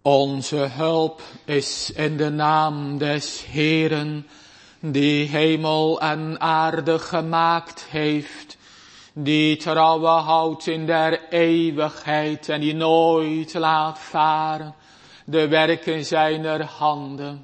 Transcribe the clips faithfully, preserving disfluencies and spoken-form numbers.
Onze hulp is in de naam des Heeren, die hemel en aarde gemaakt heeft, die trouwe houdt in der eeuwigheid en die nooit laat varen de werken zijner handen.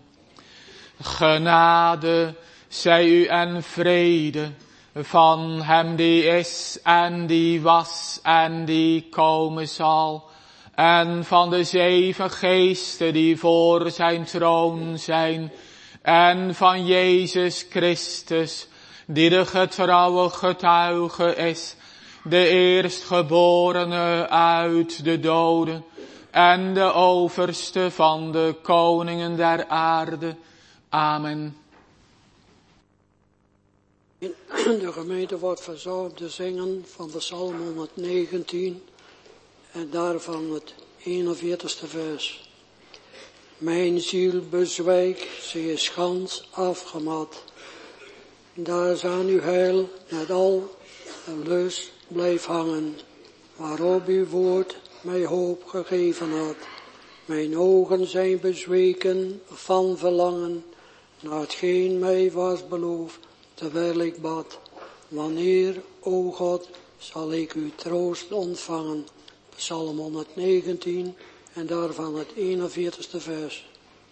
Genade zij u en vrede van hem die is en die was en die komen zal, en van de zeven geesten die voor zijn troon zijn, en van Jezus Christus, die de getrouwe getuige is, de eerstgeborene uit de doden, en de overste van de koningen der aarde. Amen. De gemeente wordt verzorgd te zingen van de Psalm honderdnegentien en daarvan het eenenveertigste vers. Mijn ziel bezwijkt, ze is gans afgemat. Daar is aan uw heil met al een lust blijf hangen, waarop uw woord mij hoop gegeven had. Mijn ogen zijn bezweken van verlangen naar hetgeen mij was beloofd, terwijl ik bad. Wanneer, o God, zal ik uw troost ontvangen? Psalm honderdnegentien en daarvan het eenenveertigste vers.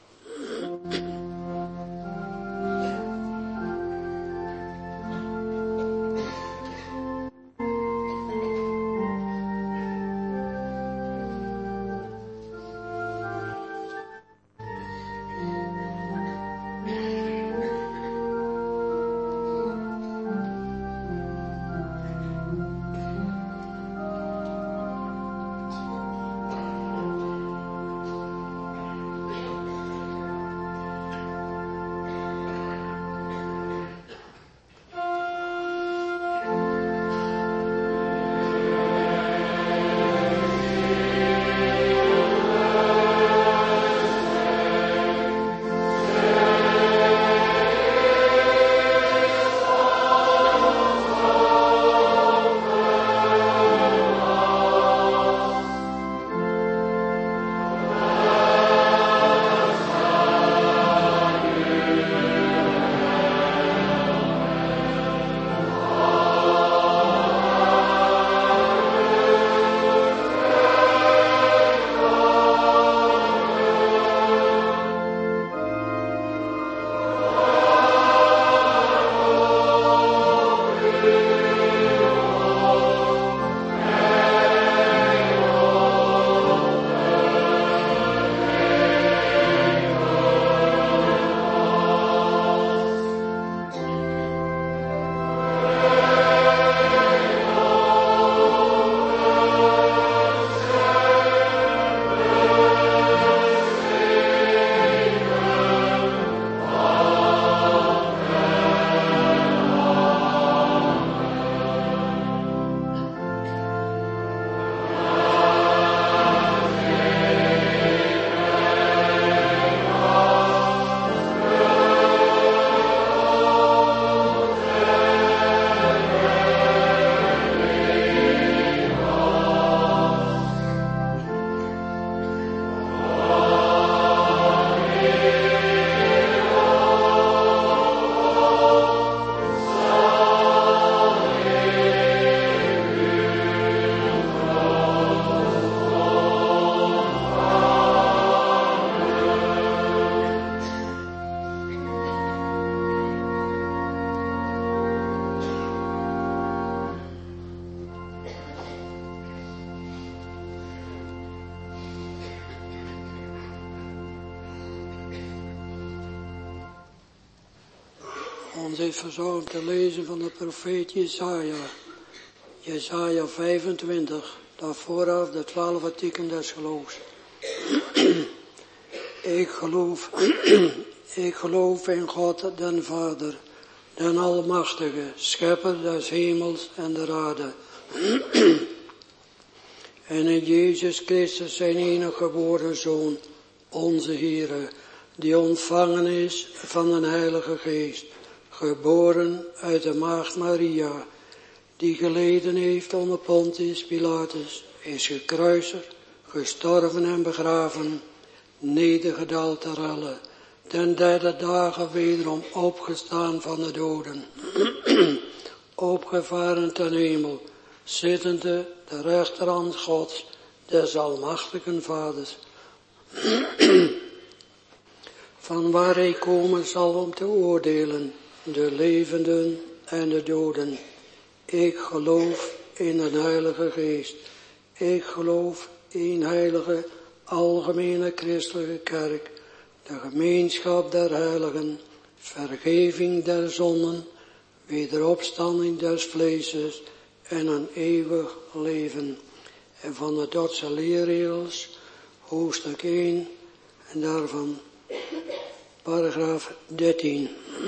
Ons heeft verzorgd te lezen van de profeet Jesaja. Jesaja vijfentwintig, daar vooraf de twaalf artikelen des geloofs. ik geloof, ik geloof in God den Vader, den Almachtige, schepper des hemels en der aarde. en in Jezus Christus zijn enige geboren Zoon, onze Heere, die ontvangen is van den Heilige Geest, geboren uit de maagd Maria, die geleden heeft onder Pontius Pilatus, is gekruisigd, gestorven en begraven, nedergedaald ter helle, ten derde dagen wederom opgestaan van de doden, opgevaren ten hemel, zittende de rechterhand Gods, des almachtigen Vaders, van waar hij komen zal om te oordelen, de levenden en de doden. Ik geloof in een heilige geest. Ik geloof in heilige, algemene christelijke kerk, de gemeenschap der heiligen, vergeving der zonden, wederopstanding des vleeses en een eeuwig leven. En van de Dordtse leerregels, hoofdstuk één, en daarvan paragraaf dertien.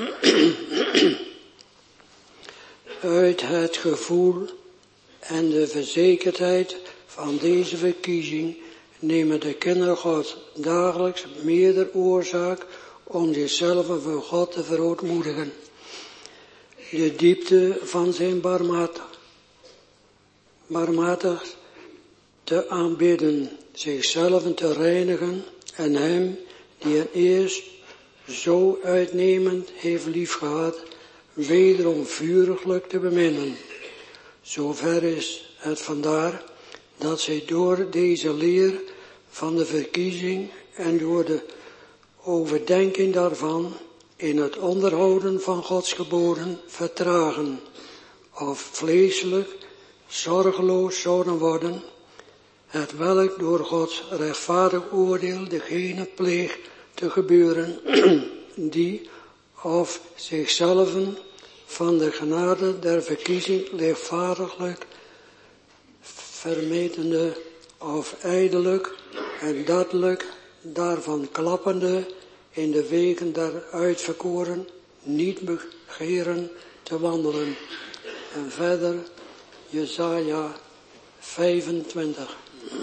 Uit het gevoel en de verzekerdheid van deze verkiezing nemen de kinderen Gods dagelijks meerdere oorzaak om zichzelf voor God te verootmoedigen. De diepte van zijn barmhartig, barmhartig te aanbidden, zichzelf te reinigen en hem die het eerst zo uitnemend heeft liefgehad, wederom vuriglijk te beminnen. Zover is het vandaar dat zij door deze leer van de verkiezing en door de overdenking daarvan in het onderhouden van Gods geboden vertragen, of vleeselijk zorgeloos zouden worden, het welk door Gods rechtvaardig oordeel degene pleegt te gebeuren, die of zichzelf van de genade der verkiezing lichtvaardiglijk, vermetende of ijdelijk en daadelijk daarvan klappende in de wegen der uitverkoren niet begeren te wandelen. En verder Jesaja vijfentwintig.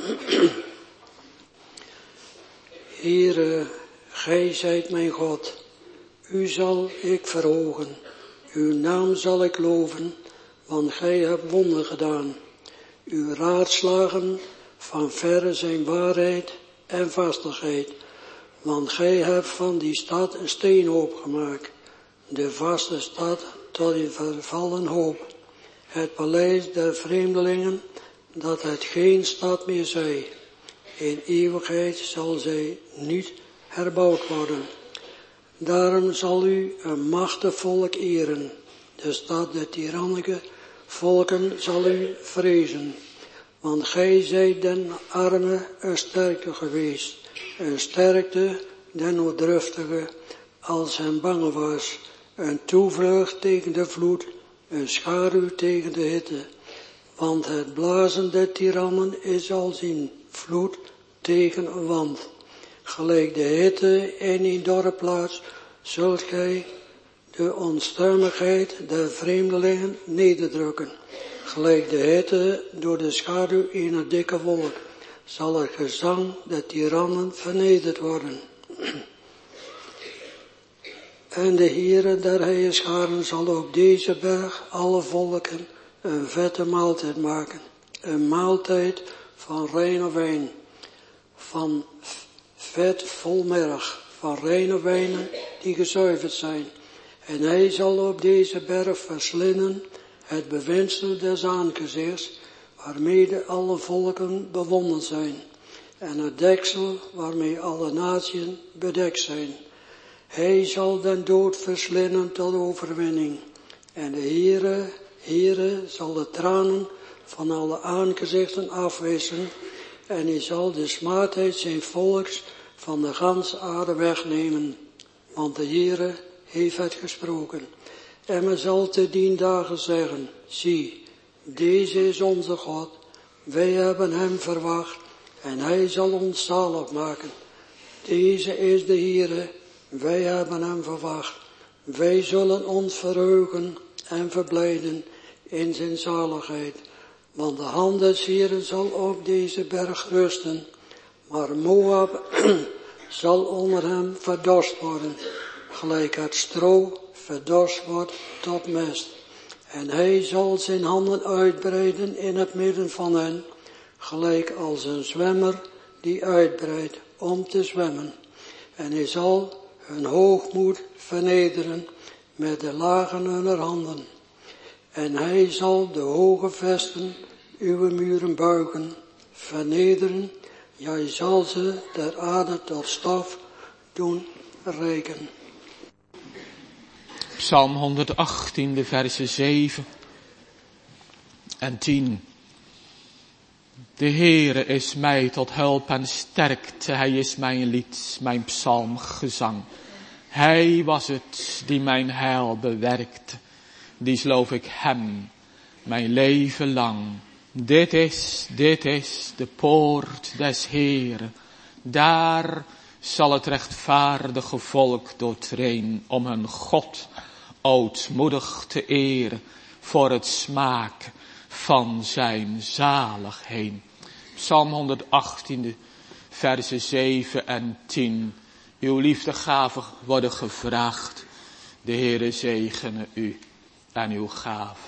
Heere, gij zijt mijn God, u zal ik verhogen, uw naam zal ik loven, want gij hebt wonderen gedaan. Uw raadslagen van verre zijn waarheid en vastigheid, want gij hebt van die stad een steenhoop gemaakt, de vaste stad tot een vervallen hoop, het paleis der vreemdelingen, dat het geen stad meer zij. In eeuwigheid zal zij niet herbouwd worden. Daarom zal u een machtig volk eren. De stad der tirannische volken zal u vrezen. Want gij zijt den arme een sterkte geweest. Een sterkte den nooddruftige, als hem bange was. Een toevlucht tegen de vloed, een schaduw tegen de hitte. Want het blazen der tirannen is als een vloed tegen een wand. Gelijk de hitte in een dorre plaats, zult gij de onstuimigheid der vreemdelingen nederdrukken. Gelijk de hitte door de schaduw in een dikke wolk, zal het gezang der tirannen vernederd worden. En de Heere der Heerscharen zal op deze berg alle volken een vette maaltijd maken. Een maaltijd van reine wijn, van vet vol merg, van reine wijnen die gezuiverd zijn. En hij zal op deze berg verslinden het bewinsel des aangezichts, waarmee alle volken bewonderd zijn. En het deksel waarmee alle naties bedekt zijn. Hij zal den dood verslinden tot overwinning. En de Heere, Heere zal de tranen van alle aangezichten afwissen. En hij zal de smaadheid zijn volks van de ganse aarde wegnemen. Want de Heere heeft het gesproken. En men zal te dien dagen zeggen, zie, deze is onze God. Wij hebben hem verwacht en hij zal ons zalig maken. Deze is de Heere, wij hebben hem verwacht. Wij zullen ons verheugen en verblijden in zijn zaligheid. Want de hand des Heeren zal op deze berg rusten, maar Moab zal onder hem verdorst worden, gelijk het stro verdorst wordt tot mest. En hij zal zijn handen uitbreiden in het midden van hen, gelijk als een zwemmer die uitbreidt om te zwemmen. En hij zal hun hoogmoed vernederen met de lagen hunner handen. En hij zal de hoge vesten, uw muren buigen, vernederen. Ja, hij zal ze ter aarde tot stof doen reiken. Psalm honderdachttien, de versen zeven en tien. De Heere is mij tot hulp en sterkte, hij is mijn lied, mijn psalmgezang. Hij was het die mijn heil bewerkte, die loof ik hem mijn leven lang. Dit is, dit is de poort des Heeren, daar zal het rechtvaardige volk doortreen, om hun God ootmoedig te eren, voor het smaken van zijn zaligheid. Psalm honderdachttien, versen zeven en tien. Uw liefdegaven worden gevraagd. De Heere zegene u en uw gaven.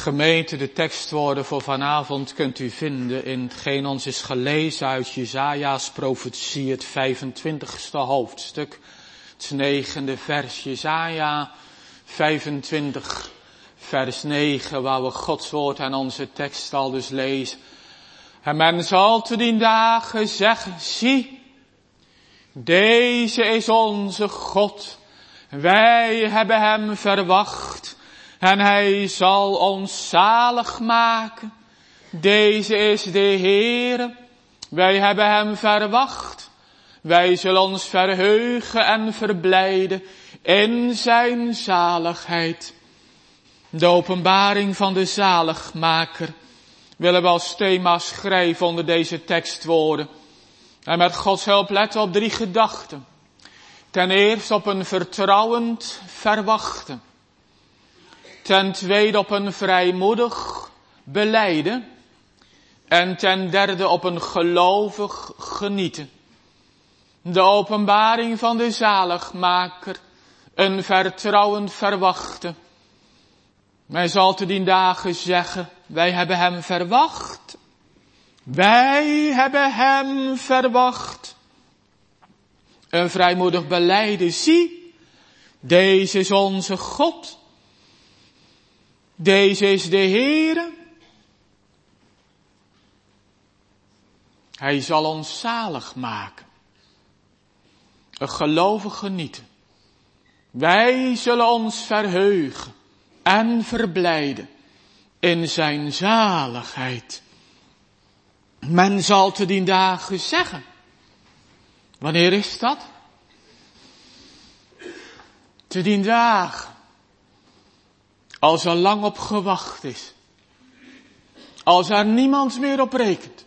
Gemeente, de tekstwoorden voor vanavond kunt u vinden in hetgeen ons is gelezen uit Jesaja's profetie, het vijfentwintigste hoofdstuk, het negende vers. Jesaja vijfentwintig, vers negen, waar we Gods woord en onze tekst al dus lezen. En men zal te dien dagen zeggen, zie, deze is onze God. Wij hebben hem verwacht. En hij zal ons zalig maken. Deze is de Heere. Wij hebben hem verwacht. Wij zullen ons verheugen en verblijden in zijn zaligheid. De openbaring van de zaligmaker willen we als thema schrijven onder deze tekstwoorden. En met Gods hulp letten op drie gedachten. Ten eerste op een vertrouwend verwachten. Ten tweede op een vrijmoedig belijden. En ten derde op een gelovig genieten. De openbaring van de zaligmaker. Een vertrouwend verwachten. Hij zal te dien dagen zeggen, wij hebben hem verwacht. Wij hebben hem verwacht. Een vrijmoedig belijden, zie, deze is onze God. Deze is de Heere. Hij zal ons zalig maken. Een gelovig genieten. Wij zullen ons verheugen en verblijden in zijn zaligheid. Men zal te dien dagen zeggen. Wanneer is dat? Te dien dagen. Als er lang op gewacht is. Als er niemand meer op rekent.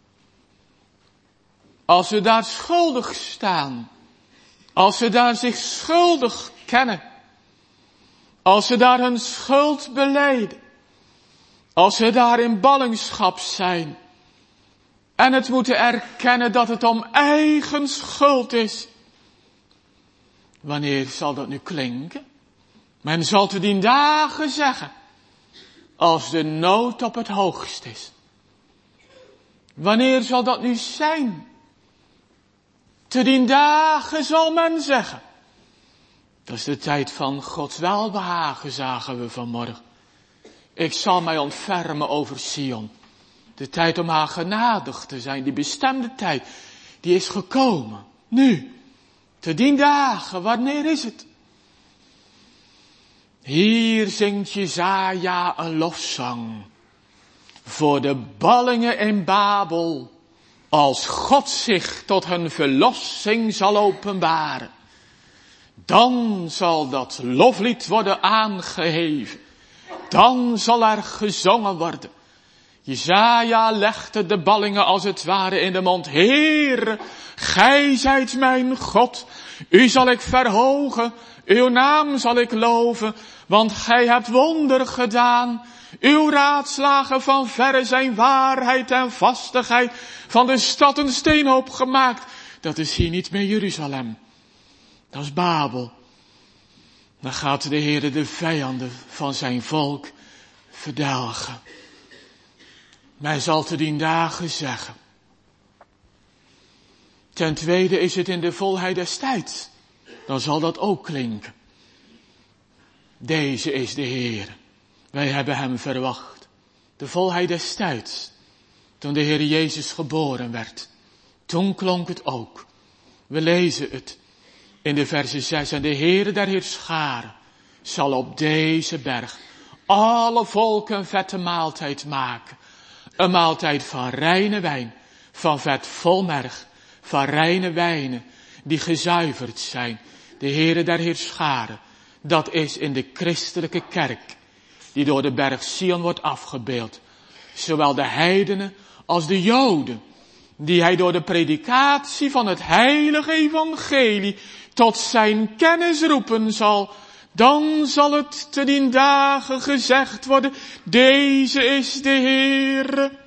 Als ze daar schuldig staan. Als ze daar zich schuldig kennen. Als ze daar hun schuld belijden. Als ze daar in ballingschap zijn. En het moeten erkennen dat het om eigen schuld is. Wanneer zal dat nu klinken? Men zal te dien dagen zeggen. Als de nood op het hoogst is. Wanneer zal dat nu zijn? Te dien dagen zal men zeggen. Dat is de tijd van Gods welbehagen, zagen we vanmorgen. Ik zal mij ontfermen over Sion. De tijd om haar genadig te zijn, die bestemde tijd, die is gekomen. Nu, te dien dagen, wanneer is het? Hier zingt Jesaja een lofzang. Voor de ballingen in Babel, als God zich tot hun verlossing zal openbaren. Dan zal dat loflied worden aangeheven. Dan zal er gezongen worden. Jesaja legde de ballingen als het ware in de mond. Heer, gij zijt mijn God. U zal ik verhogen. Uw naam zal ik loven. Want gij hebt wonder gedaan. Uw raadslagen van verre zijn waarheid en vastigheid. Van de stad een steenhoop gemaakt. Dat is hier niet meer Jeruzalem. Dat is Babel. Dan gaat de Heere de vijanden van zijn volk verdelgen. Men zal te dien dagen zeggen. Ten tweede is het in de volheid des tijds. Dan zal dat ook klinken. Deze is de Heer. Wij hebben hem verwacht. De volheid des tijds. Toen de Heer Jezus geboren werd. Toen klonk het ook. We lezen het in de verse zes. En de Heere der Heerscharen zal op deze berg alle volken vette maaltijd maken. Een maaltijd van reine wijn, van vet vol merg, van reine wijnen die gezuiverd zijn. De Heere der Heerscharen, dat is in de christelijke kerk, die door de berg Sion wordt afgebeeld. Zowel de heidenen als de Joden, die hij door de predikatie van het heilige evangelie tot zijn kennis roepen zal. Dan zal het te dien dagen gezegd worden, deze is de Heer.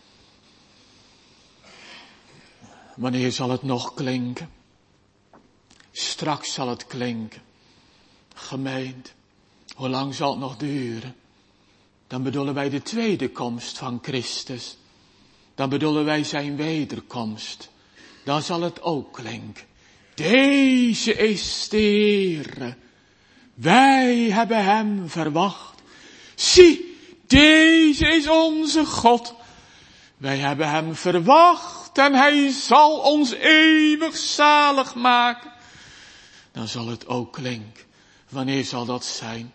Wanneer zal het nog klinken? Straks zal het klinken. Gemeente, hoe lang zal het nog duren? dan bedoelen wij de tweede komst van Christus. Dan bedoelen wij zijn wederkomst. Dan zal het ook klinken. Deze is de Heere. Wij hebben hem verwacht. Zie, deze is onze God. Wij hebben hem verwacht en hij zal ons eeuwig zalig maken. Dan zal het ook klinken. Wanneer zal dat zijn?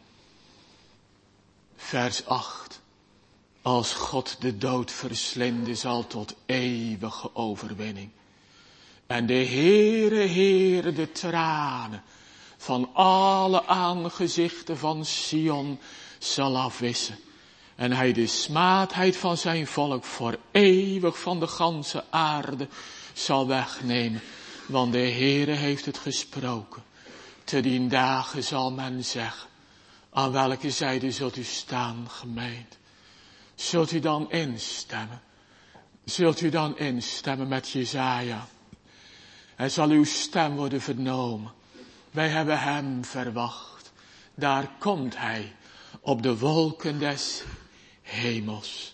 Vers acht. Als God de dood verslinden zal tot eeuwige overwinning. En de Heere, Heere, de tranen van alle aangezichten van Sion zal afwissen. En hij de smaadheid van zijn volk voor eeuwig van de ganse aarde zal wegnemen. Want de Heere heeft het gesproken. Te dien dagen zal men zeggen, aan welke zijde zult u staan, gemeente? Zult u dan instemmen? Zult u dan instemmen met Jesaja? En zal uw stem worden vernomen? Wij hebben hem verwacht. Daar komt hij op de wolken des hemels.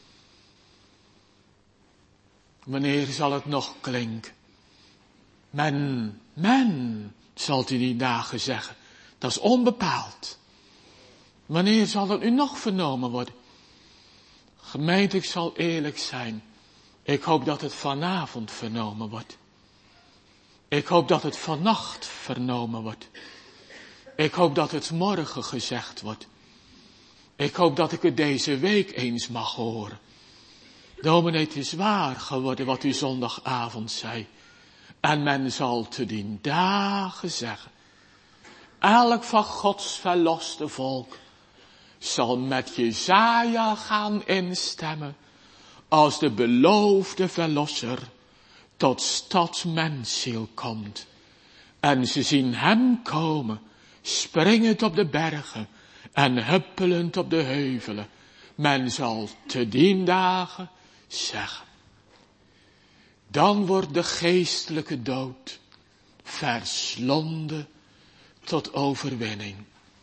Wanneer zal het nog klinken? Men, men, zult u die dagen zeggen. Dat is onbepaald. Wanneer zal het nu nog vernomen worden? Gemeente, ik zal eerlijk zijn. Ik hoop dat het vanavond vernomen wordt. Ik hoop dat het vannacht vernomen wordt. Ik hoop dat het morgen gezegd wordt. Ik hoop dat ik het deze week eens mag horen. Dominee, het is waar geworden wat u zondagavond zei. En men zal te dien dagen zeggen. Elk van Gods verloste volk zal met Jesaja gaan instemmen. Als de beloofde verlosser tot stad mensziel komt. En ze zien hem komen, springend op de bergen en huppelend op de heuvelen. Men zal te dien dagen zeggen. Dan wordt de geestelijke dood verslonden tot overwinning.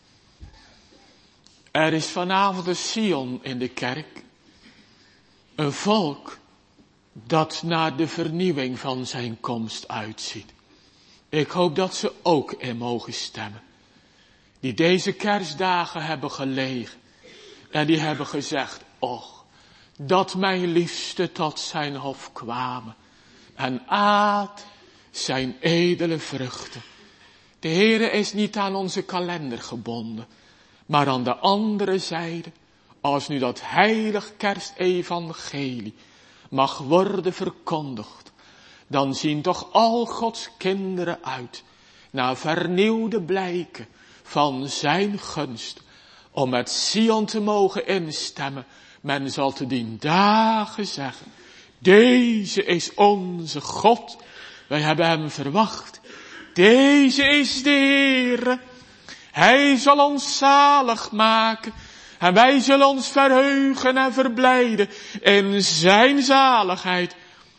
Er is vanavond een Sion in de kerk. Een volk dat naar de vernieuwing van zijn komst uitziet. Ik hoop dat ze ook in mogen stemmen. Die deze kerstdagen hebben gelegen. En die hebben gezegd, och, dat mijn liefste tot zijn hof kwamen. En aat zijn edele vruchten. De Heere is niet aan onze kalender gebonden. Maar aan de andere zijde, als nu dat heilig kerstevangelie mag worden verkondigd, dan zien toch al Gods kinderen uit naar vernieuwde blijken van zijn gunst, om met Sion te mogen instemmen. Men zal te dien dagen zeggen, deze is onze God, wij hebben hem verwacht. Deze is de Heere, hij zal ons zalig maken. En wij zullen ons verheugen en verblijden in zijn zaligheid.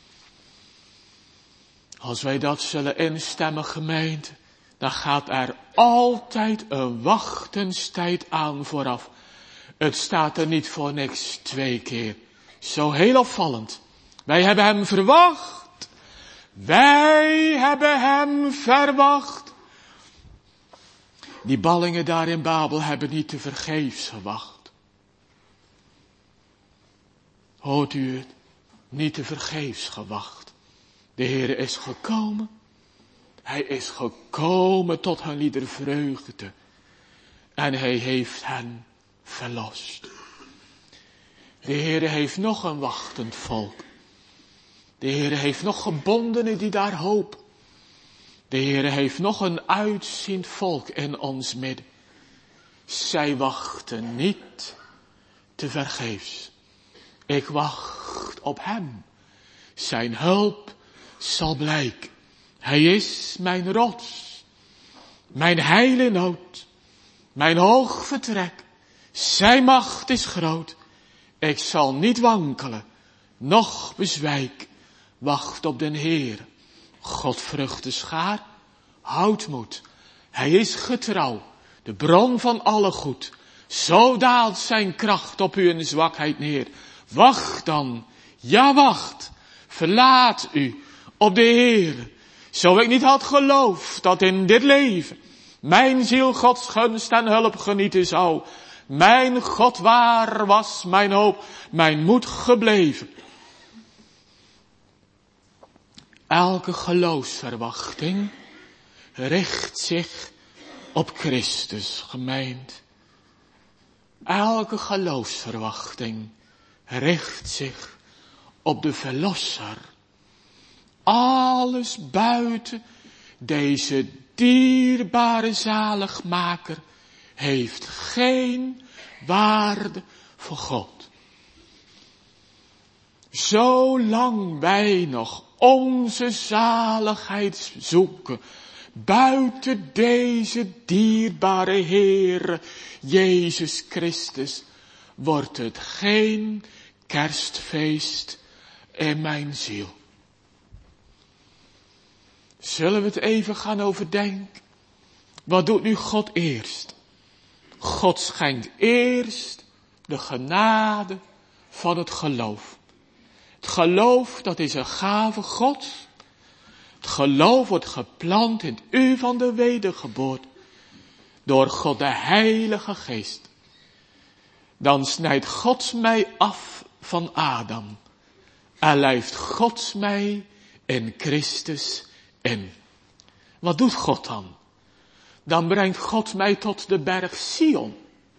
Als wij dat zullen instemmen, gemeente, dan gaat er altijd een wachtenstijd aan vooraf. Het staat er niet voor niks twee keer. Zo heel opvallend. Wij hebben hem verwacht. Wij hebben hem verwacht. Die ballingen daar in Babel hebben niet te vergeefs gewacht. Hoort u het? Niet te vergeefs gewacht. De Heere is gekomen. Hij is gekomen tot hun lieder vreugde. En hij heeft hen verlost. De Heere heeft nog een wachtend volk. De Heere heeft nog gebondenen die daar hopen. De Heere heeft nog een uitziend volk in ons midden. Zij wachten niet te vergeefs. Ik wacht op hem. Zijn hulp zal blijken. Hij is mijn rots. Mijn heil in nood. Mijn hoog vertrek. Zijn macht is groot. Ik zal niet wankelen. Noch bezwijken. Wacht op den Heer. God vrucht de schaar. Houd moed. Hij is getrouw. De bron van alle goed. Zo daalt zijn kracht op u in zwakheid neer. Wacht dan, ja wacht, verlaat u op de Heer. Zo ik niet had geloofd dat in dit leven mijn ziel Gods gunst en hulp genieten zou. Mijn God waar was mijn hoop, mijn moed gebleven. Elke geloofsverwachting richt zich op Christus, gemeente. Elke geloofsverwachting richt zich op de Verlosser. Alles buiten deze dierbare zaligmaker heeft geen waarde voor God. Zolang wij nog onze zaligheid zoeken buiten deze dierbare Heer Jezus Christus, wordt het geen kerstfeest in mijn ziel. Zullen we het even gaan overdenken? Wat doet nu God eerst? God schenkt eerst de genade van het geloof. Het geloof, dat is een gave Gods. Het geloof wordt geplant in u van de wedergeboorte. Door God de Heilige Geest. Dan snijdt God mij af van Adam. En lijft God mij in Christus in. Wat doet God dan? Dan brengt God mij tot de berg Sion.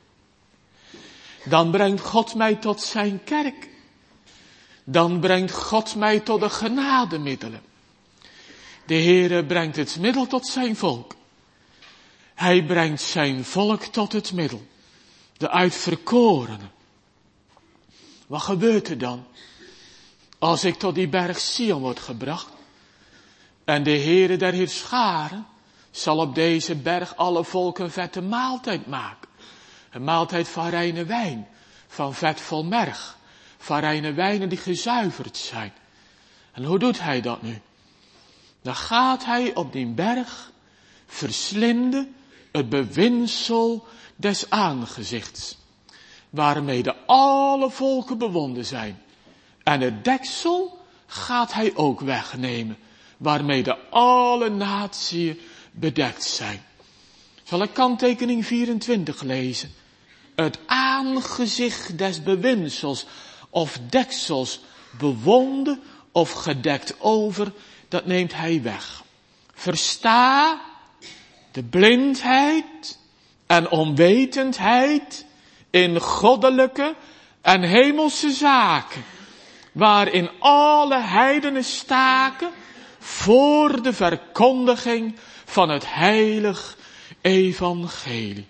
Dan brengt God mij tot zijn kerk. Dan brengt God mij tot de genademiddelen. De Heere brengt het middel tot zijn volk. Hij brengt zijn volk tot het middel. De uitverkorenen. Wat gebeurt er dan? Als ik tot die berg Sion word gebracht. En de Heere der Heerscharen zal op deze berg alle volken een vette maaltijd maken. Een maaltijd van reine wijn. Van vet vol merg. Van reine wijnen die gezuiverd zijn. En hoe doet hij dat nu? Dan gaat hij op die berg verslinden het bewinsel des aangezichts. Waarmee de alle volken bewonden zijn. En het deksel gaat hij ook wegnemen. Waarmee de alle natieën bedekt zijn. Zal ik kanttekening vierentwintig lezen? Het aangezicht des bewinsels of deksels bewonden of gedekt over, dat neemt hij weg. Versta de blindheid en onwetendheid in goddelijke en hemelse zaken, waarin alle heidenen staken voor de verkondiging van het heilig evangelie.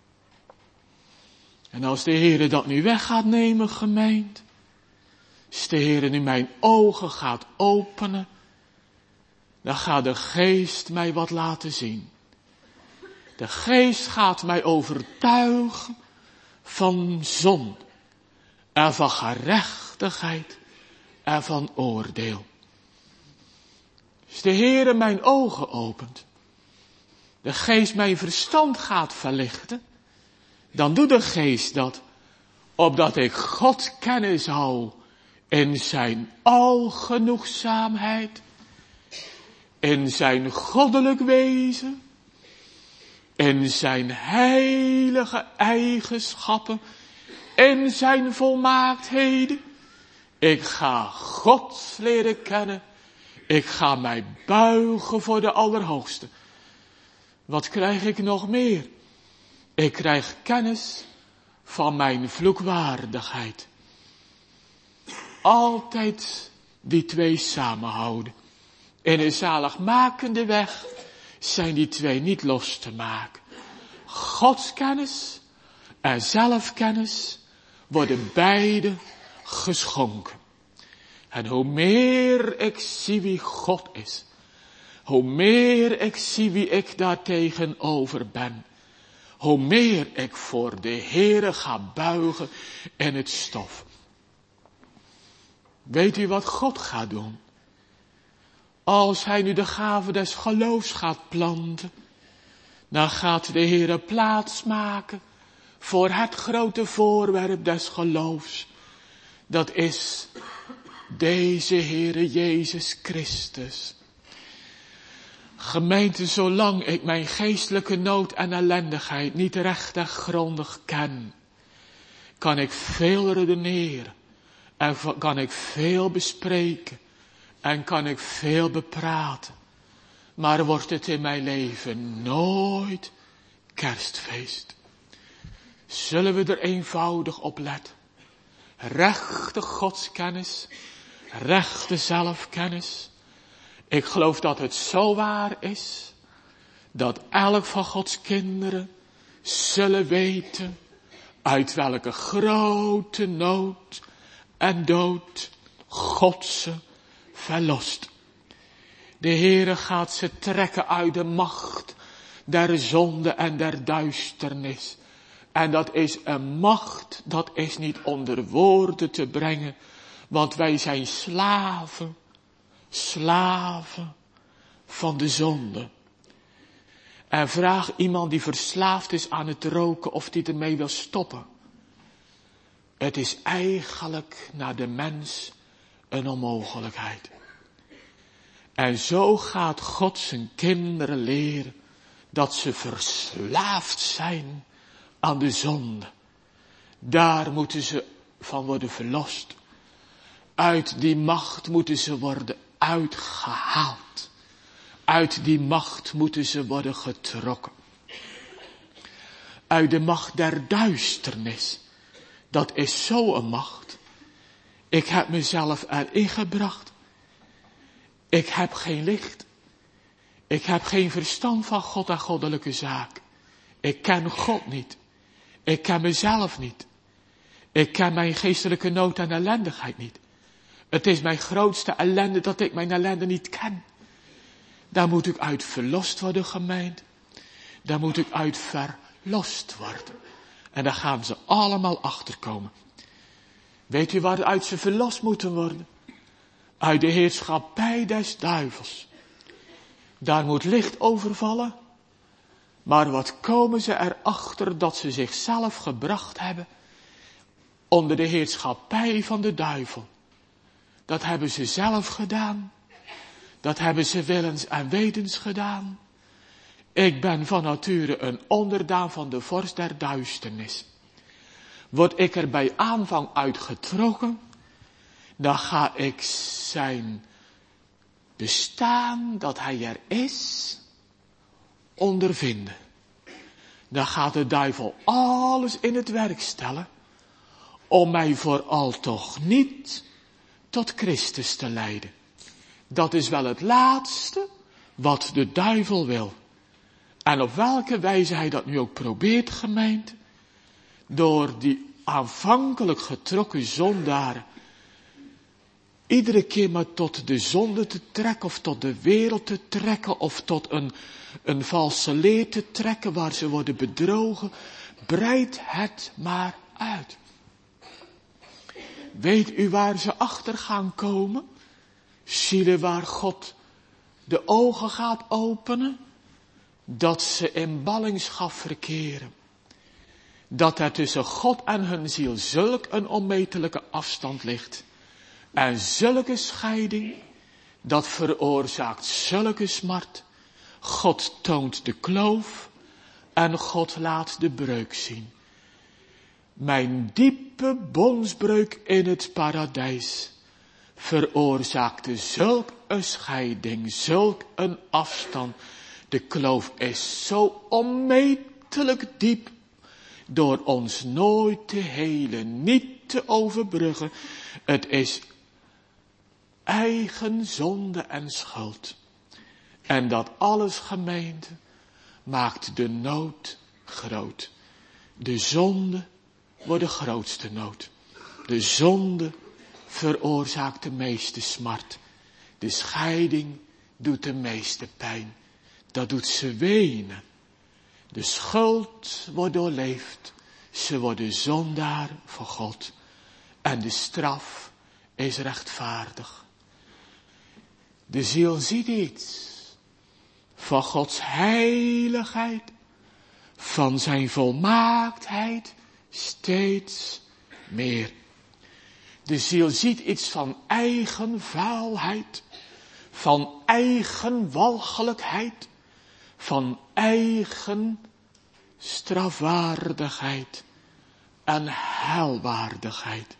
En als de Heere dat nu weg gaat nemen, gemeente, als de Heere nu mijn ogen gaat openen, dan gaat de Geest mij wat laten zien. De Geest gaat mij overtuigen van zonde en van gerechtigheid en van oordeel. Als de Heere mijn ogen opent, de Geest mijn verstand gaat verlichten, dan doet de Geest dat, opdat ik God kennen zou in zijn algenoegzaamheid, in zijn goddelijk wezen, in zijn heilige eigenschappen, in zijn volmaaktheden. Ik ga God leren kennen. Ik ga mij buigen voor de Allerhoogste. Wat krijg ik nog meer? Ik krijg kennis van mijn vloekwaardigheid. Altijd die twee samenhouden. In een zaligmakende weg zijn die twee niet los te maken. Godskennis en zelfkennis worden beide geschonken. En hoe meer ik zie wie God is, hoe meer ik zie wie ik daar tegenover ben, hoe meer ik voor de Heere ga buigen in het stof. Weet u wat God gaat doen? Als hij nu de gave des geloofs gaat planten, dan gaat de Heere plaats maken voor het grote voorwerp des geloofs. Dat is deze Heere Jezus Christus. Gemeente, zolang ik mijn geestelijke nood en ellendigheid niet recht en grondig ken, kan ik veel redeneren en kan ik veel bespreken en kan ik veel bepraten. Maar wordt het in mijn leven nooit kerstfeest. Zullen we er eenvoudig op letten. Rechte godskennis, rechte zelfkennis. Ik geloof dat het zo waar is, dat elk van Gods kinderen zullen weten uit welke grote nood en dood God ze verlost. De Heere gaat ze trekken uit de macht der zonde en der duisternis. En dat is een macht, dat is niet onder woorden te brengen, want wij zijn slaven, slaven van de zonde. En vraag iemand die verslaafd is aan het roken of die ermee wil stoppen. Het is eigenlijk naar de mens een onmogelijkheid. En zo gaat God zijn kinderen leren dat ze verslaafd zijn aan de zonde. Daar moeten ze van worden verlost. Uit die macht moeten ze worden uitgehaald. Uit die macht moeten ze worden getrokken. Uit de macht der duisternis. Dat is zo'n macht. Ik heb mezelf erin gebracht. Ik heb geen licht. Ik heb geen verstand van God en goddelijke zaken. Ik ken God niet. Ik ken mezelf niet. Ik ken mijn geestelijke nood en ellendigheid niet. Het is mijn grootste ellende dat ik mijn ellende niet ken. Daar moet ik uit verlost worden, gemeente. Daar moet ik uit verlost worden. En daar gaan ze allemaal achterkomen. Weet u waaruit ze verlost moeten worden? Uit de heerschappij des duivels. Daar moet licht overvallen. Maar wat komen ze erachter dat ze zichzelf gebracht hebben onder de heerschappij van de duivel. Dat hebben ze zelf gedaan. Dat hebben ze willens en wetens gedaan. Ik ben van nature een onderdaan van de vorst der duisternis. Word ik er bij aanvang uitgetrokken, dan ga ik zijn bestaan, dat hij er is, ondervinden. Dan gaat de duivel alles in het werk stellen om mij vooral toch niet tot Christus te leiden. Dat is wel het laatste wat de duivel wil. En op welke wijze hij dat nu ook probeert, gemeente, door die aanvankelijk getrokken zondaar iedere keer maar tot de zonde te trekken of tot de wereld te trekken of tot een, een valse leer te trekken waar ze worden bedrogen, breidt het maar uit. Weet u waar ze achter gaan komen? Zielen waar God de ogen gaat openen? Dat ze in ballingschap verkeren. Dat er tussen God en hun ziel zulk een onmetelijke afstand ligt. En zulke scheiding, dat veroorzaakt zulke smart. God toont de kloof en God laat de breuk zien. Mijn diepe bondsbreuk in het paradijs veroorzaakte zulk een scheiding, zulk een afstand. De kloof is zo onmetelijk diep, door ons nooit te helen, niet te overbruggen. Het is eigen zonde en schuld. En dat alles, gemeente, maakt de nood groot. De zonde wordt de grootste nood. De zonde veroorzaakt de meeste smart. De scheiding doet de meeste pijn. Dat doet ze wenen. De schuld wordt doorleefd. Ze worden zondaar voor God. En de straf is rechtvaardig. De ziel ziet iets van Gods heiligheid, van zijn volmaaktheid, Steeds meer. De ziel ziet iets van eigen vuilheid, van eigen walgelijkheid, van eigen strafwaardigheid en heilwaardigheid.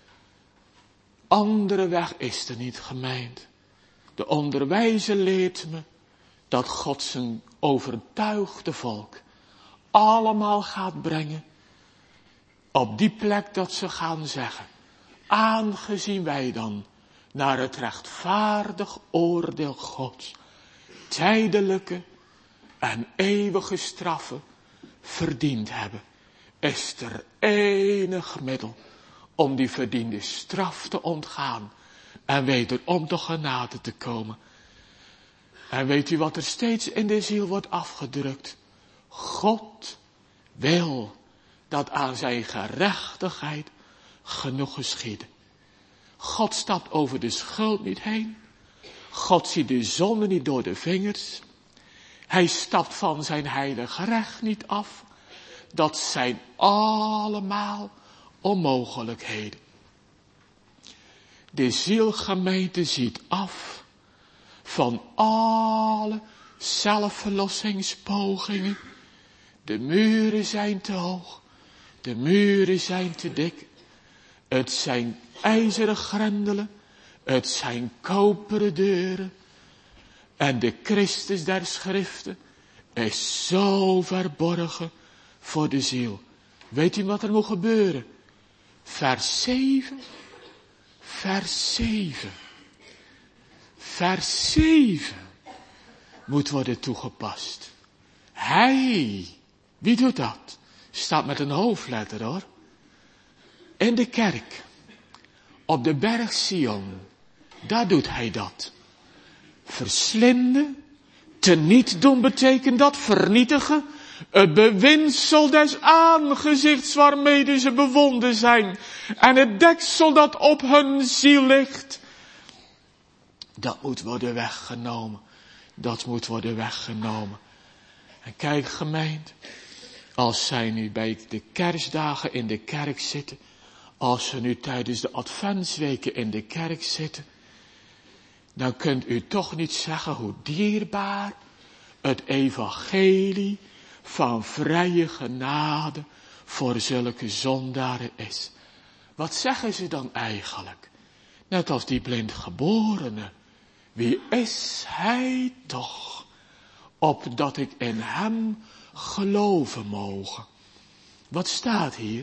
Andere weg is er niet, gemeente. De onderwijzer leert me dat God zijn overtuigde volk allemaal gaat brengen op die plek dat ze gaan zeggen, aangezien wij dan naar het rechtvaardig oordeel Gods tijdelijke en eeuwige straffen verdiend hebben, is er enig middel om die verdiende straf te ontgaan en wederom tot genade te komen. En weet u wat er steeds in de ziel wordt afgedrukt? God wil dat aan zijn gerechtigheid genoeg geschieden. God stapt over de schuld niet heen. God ziet de zonde niet door de vingers. Hij stapt van zijn heilige recht niet af. Dat zijn allemaal onmogelijkheden. De zielgemeente ziet af van alle zelfverlossingspogingen. De muren zijn te hoog. De muren zijn te dik. Het zijn ijzeren grendelen. Het zijn koperen deuren. En de Christus der schriften is zo verborgen voor de ziel. Weet u wat er moet gebeuren? Vers zeven. Vers zeven. Vers zeven moet worden toegepast. Hij, wie doet dat? Staat met een hoofdletter hoor. In de kerk. Op de berg Sion. Daar doet hij dat. Verslinden. Teniet doen betekent dat. Vernietigen. Het bewinsel des aangezichts waarmee ze bewonden zijn. En het deksel dat op hun ziel ligt. Dat moet worden weggenomen. Dat moet worden weggenomen. En kijk gemeente. Als zij nu bij de kerstdagen in de kerk zitten. Als ze nu tijdens de adventsweken in de kerk zitten. Dan kunt u toch niet zeggen hoe dierbaar het evangelie van vrije genade voor zulke zondaren is. Wat zeggen ze dan eigenlijk? Net als die blindgeborene. Wie is hij toch, opdat ik in hem geloven mogen? Wat staat hier?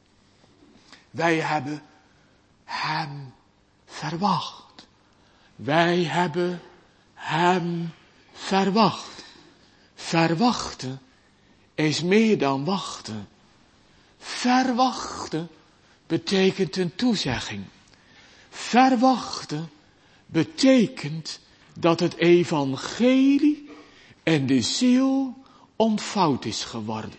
Wij hebben hem verwacht. Wij hebben hem verwacht. Verwachten is meer dan wachten. Verwachten betekent een toezegging. Verwachten betekent dat het evangelie in de ziel ontvouwd is geworden.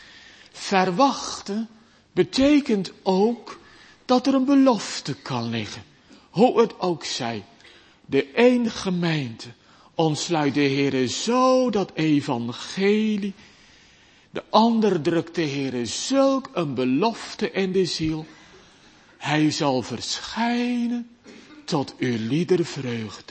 Verwachten betekent ook dat er een belofte kan liggen. Hoe het ook zij. De één gemeente ontsluit de Heere zo dat evangelie. De ander drukt de Heere zulk een belofte in de ziel. Hij zal verschijnen tot uw lieder vreugde.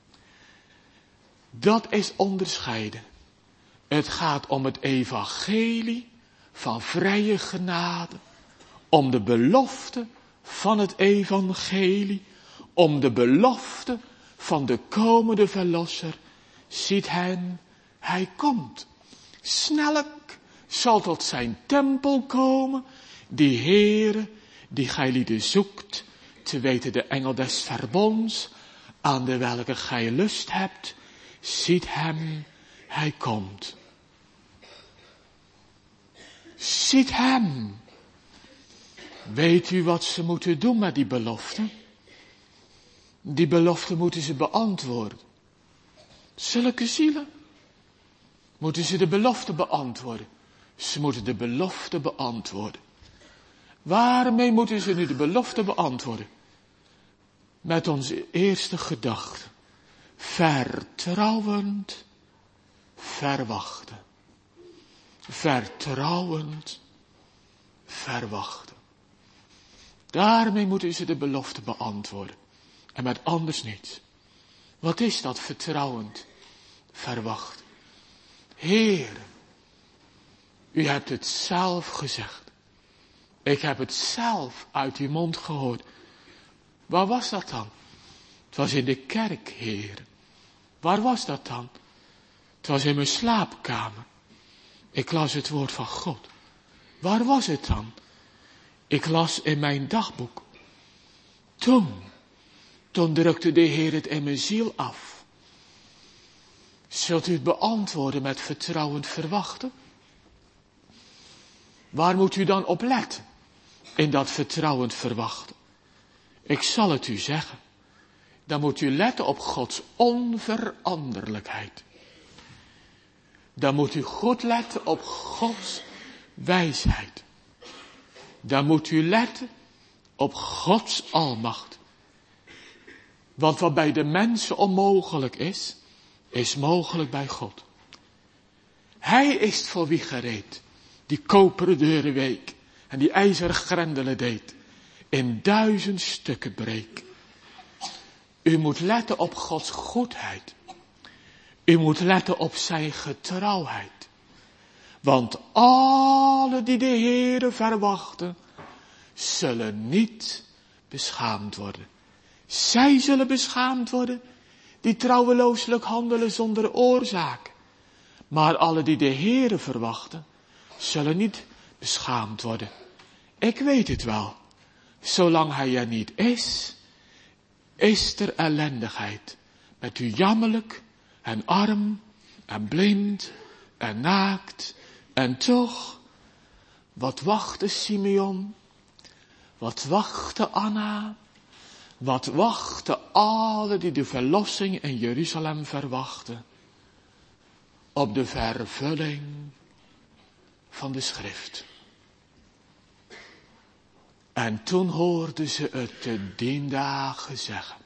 Dat is onderscheiden. Het gaat om het evangelie van vrije genade. Om de belofte van het evangelie. Om de belofte van de komende verlosser. Ziet hen, hij komt. Snellijk zal tot zijn tempel komen. Die Heere, die gij lieden zoekt. Te weten de engel des verbonds. Aan de welke gij lust hebt. Ziet hem, hij komt. Ziet hem. Weet u wat ze moeten doen met die belofte? Die belofte moeten ze beantwoorden. Zulke zielen moeten ze de belofte beantwoorden. Ze moeten de belofte beantwoorden. Waarmee moeten ze nu de belofte beantwoorden? Met onze eerste gedachte. Vertrouwend verwachten. Vertrouwend verwachten. Daarmee moeten ze de belofte beantwoorden. En met anders niets. Wat is dat vertrouwend verwachten? Heer, u hebt het zelf gezegd. Ik heb het zelf uit uw mond gehoord. Waar was dat dan? Het was in de kerk, Heer. Waar was dat dan? Het was in mijn slaapkamer. Ik las het woord van God. Waar was het dan? Ik las in mijn dagboek. Toen, toen drukte de Heer het in mijn ziel af. Zult u het beantwoorden met vertrouwend verwachten? Waar moet u dan op letten in dat vertrouwend verwachten? Ik zal het u zeggen. Dan moet u letten op Gods onveranderlijkheid. Dan moet u goed letten op Gods wijsheid. Dan moet u letten op Gods almacht. Want wat bij de mensen onmogelijk is, is mogelijk bij God. Hij is het voor wie gereed, die koperen deuren week en die ijzeren grendelen deed, in duizend stukken breek. U moet letten op Gods goedheid. U moet letten op zijn getrouwheid. Want alle die de Heere verwachten, zullen niet beschaamd worden. Zij zullen beschaamd worden, die trouwelooselijk handelen zonder oorzaak. Maar alle die de Heere verwachten, zullen niet beschaamd worden. Ik weet het wel. Zolang hij er niet is, is er ellendigheid. Met u jammerlijk en arm en blind en naakt. En toch, wat wachtte Simeon? Wat wachtte Anna? Wat wachten alle die de verlossing in Jeruzalem verwachten? Op de vervulling van de schrift. En toen hoorden ze het te dien dagen zeggen.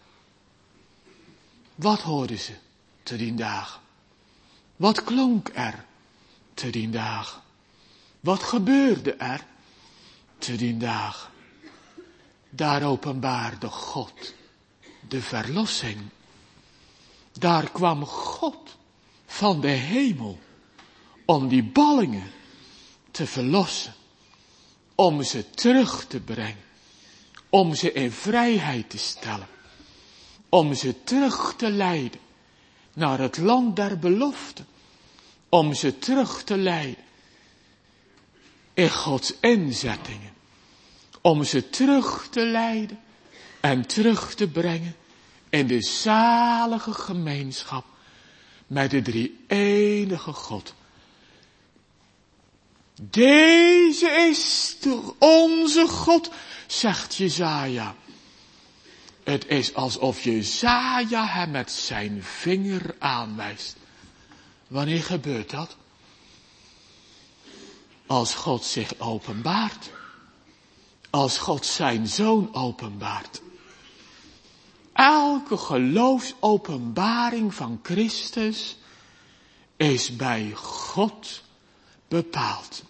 Wat hoorden ze te dien dagen? Wat klonk er te dien dagen? Wat gebeurde er te dien dagen? Daar openbaarde God de verlossing. Daar kwam God van de hemel om die ballingen te verlossen. Om ze terug te brengen. Om ze in vrijheid te stellen. Om ze terug te leiden naar het land der belofte. Om ze terug te leiden in Gods inzettingen. Om ze terug te leiden en terug te brengen in de zalige gemeenschap met de drie-enige God. Deze is toch onze God, zegt Jesaja. Het is alsof Jesaja hem met zijn vinger aanwijst. Wanneer gebeurt dat? Als God zich openbaart. Als God zijn zoon openbaart. Elke geloofsopenbaring van Christus is bij God bepaald.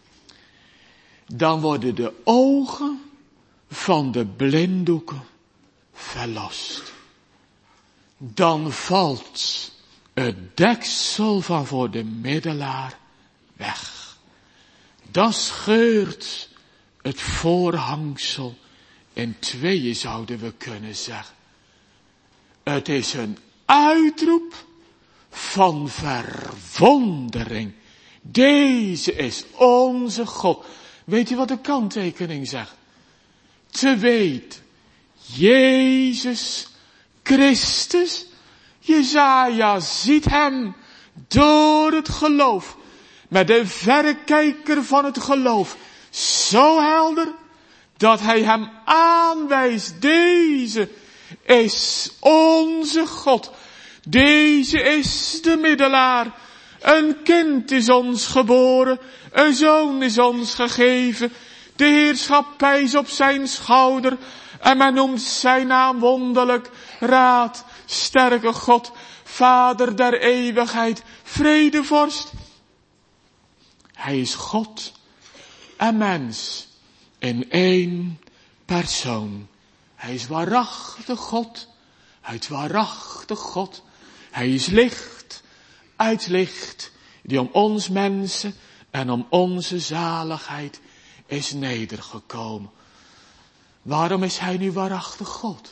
Dan worden de ogen van de blinddoeken verlost. Dan valt het deksel van voor de middelaar weg. Dan scheurt het voorhangsel in tweeën, zouden we kunnen zeggen. Het is een uitroep van verwondering. Deze is onze God. Weet u wat de kanttekening zegt? Te weten, Jezus Christus. Jesaja ziet hem door het geloof. Met de verrekijker van het geloof. Zo helder, dat hij hem aanwijst. Deze is onze God. Deze is de middelaar. Een kind is ons geboren. Een zoon is ons gegeven. De heerschappij is op zijn schouder. En men noemt zijn naam wonderlijk. Raad, sterke God, Vader der eeuwigheid, vredevorst. Hij is God en mens in één persoon. Hij is waarachtig God, uit waarachtig God. Hij is licht, uit licht, die om ons mensen en om onze zaligheid is nedergekomen. Waarom is hij nu waarachtig God?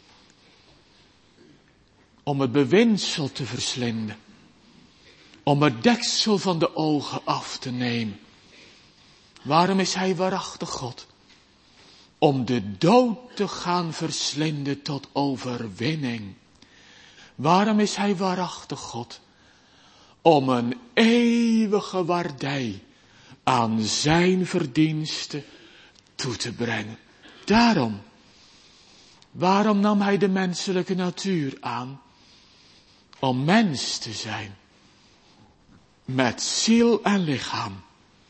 Om het bewinsel te verslinden. Om het deksel van de ogen af te nemen. Waarom is hij waarachtig God? Om de dood te gaan verslinden tot overwinning. Waarom is hij waarachtig God? Om een eeuwige waardij aan zijn verdiensten toe te brengen. Daarom. Waarom nam hij de menselijke natuur aan? Om mens te zijn. Met ziel en lichaam.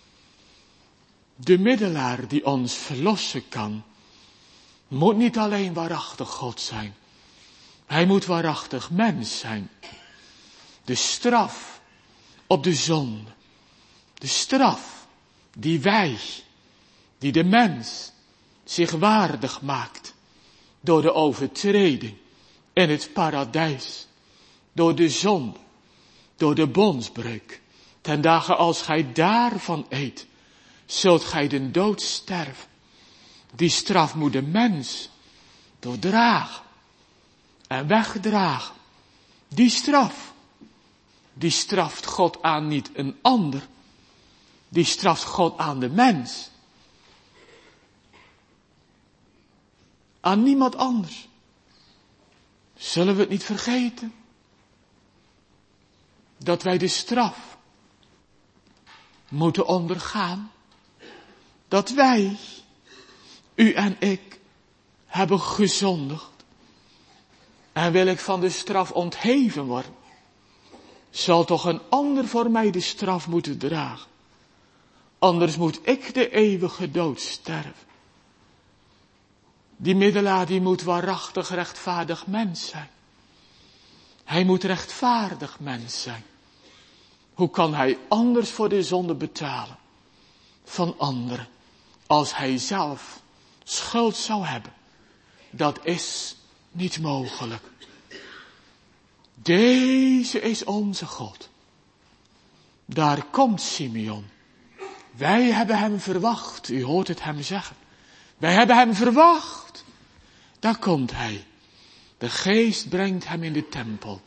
De middelaar die ons verlossen kan, moet niet alleen waarachtig God zijn. Hij moet waarachtig mens zijn. De straf op de zonde. De straf die wij, die de mens zich waardig maakt. Door de overtreding in het paradijs. Door de zonde. Door de bondsbreuk. Ten dagen als gij daarvan eet, zult gij de dood sterven. Die straf moet de mens doordragen en wegdragen. Die straf, die straft God aan niet een ander. Die straft God aan de mens. Aan niemand anders. Zullen we het niet vergeten? Dat wij de straf moeten ondergaan. Dat wij, u en ik, hebben gezondigd. En wil ik van de straf ontheven worden, zal toch een ander voor mij de straf moeten dragen. Anders moet ik de eeuwige dood sterven. Die middelaar die moet waarachtig rechtvaardig mens zijn. Hij moet rechtvaardig mens zijn. Hoe kan hij anders voor de zonde betalen van anderen, als hij zelf schuld zou hebben? Dat is niet mogelijk. Deze is onze God. Daar komt Simeon. Wij hebben hem verwacht. U hoort het hem zeggen. Wij hebben hem verwacht. Daar komt hij. De geest brengt hem in de tempel.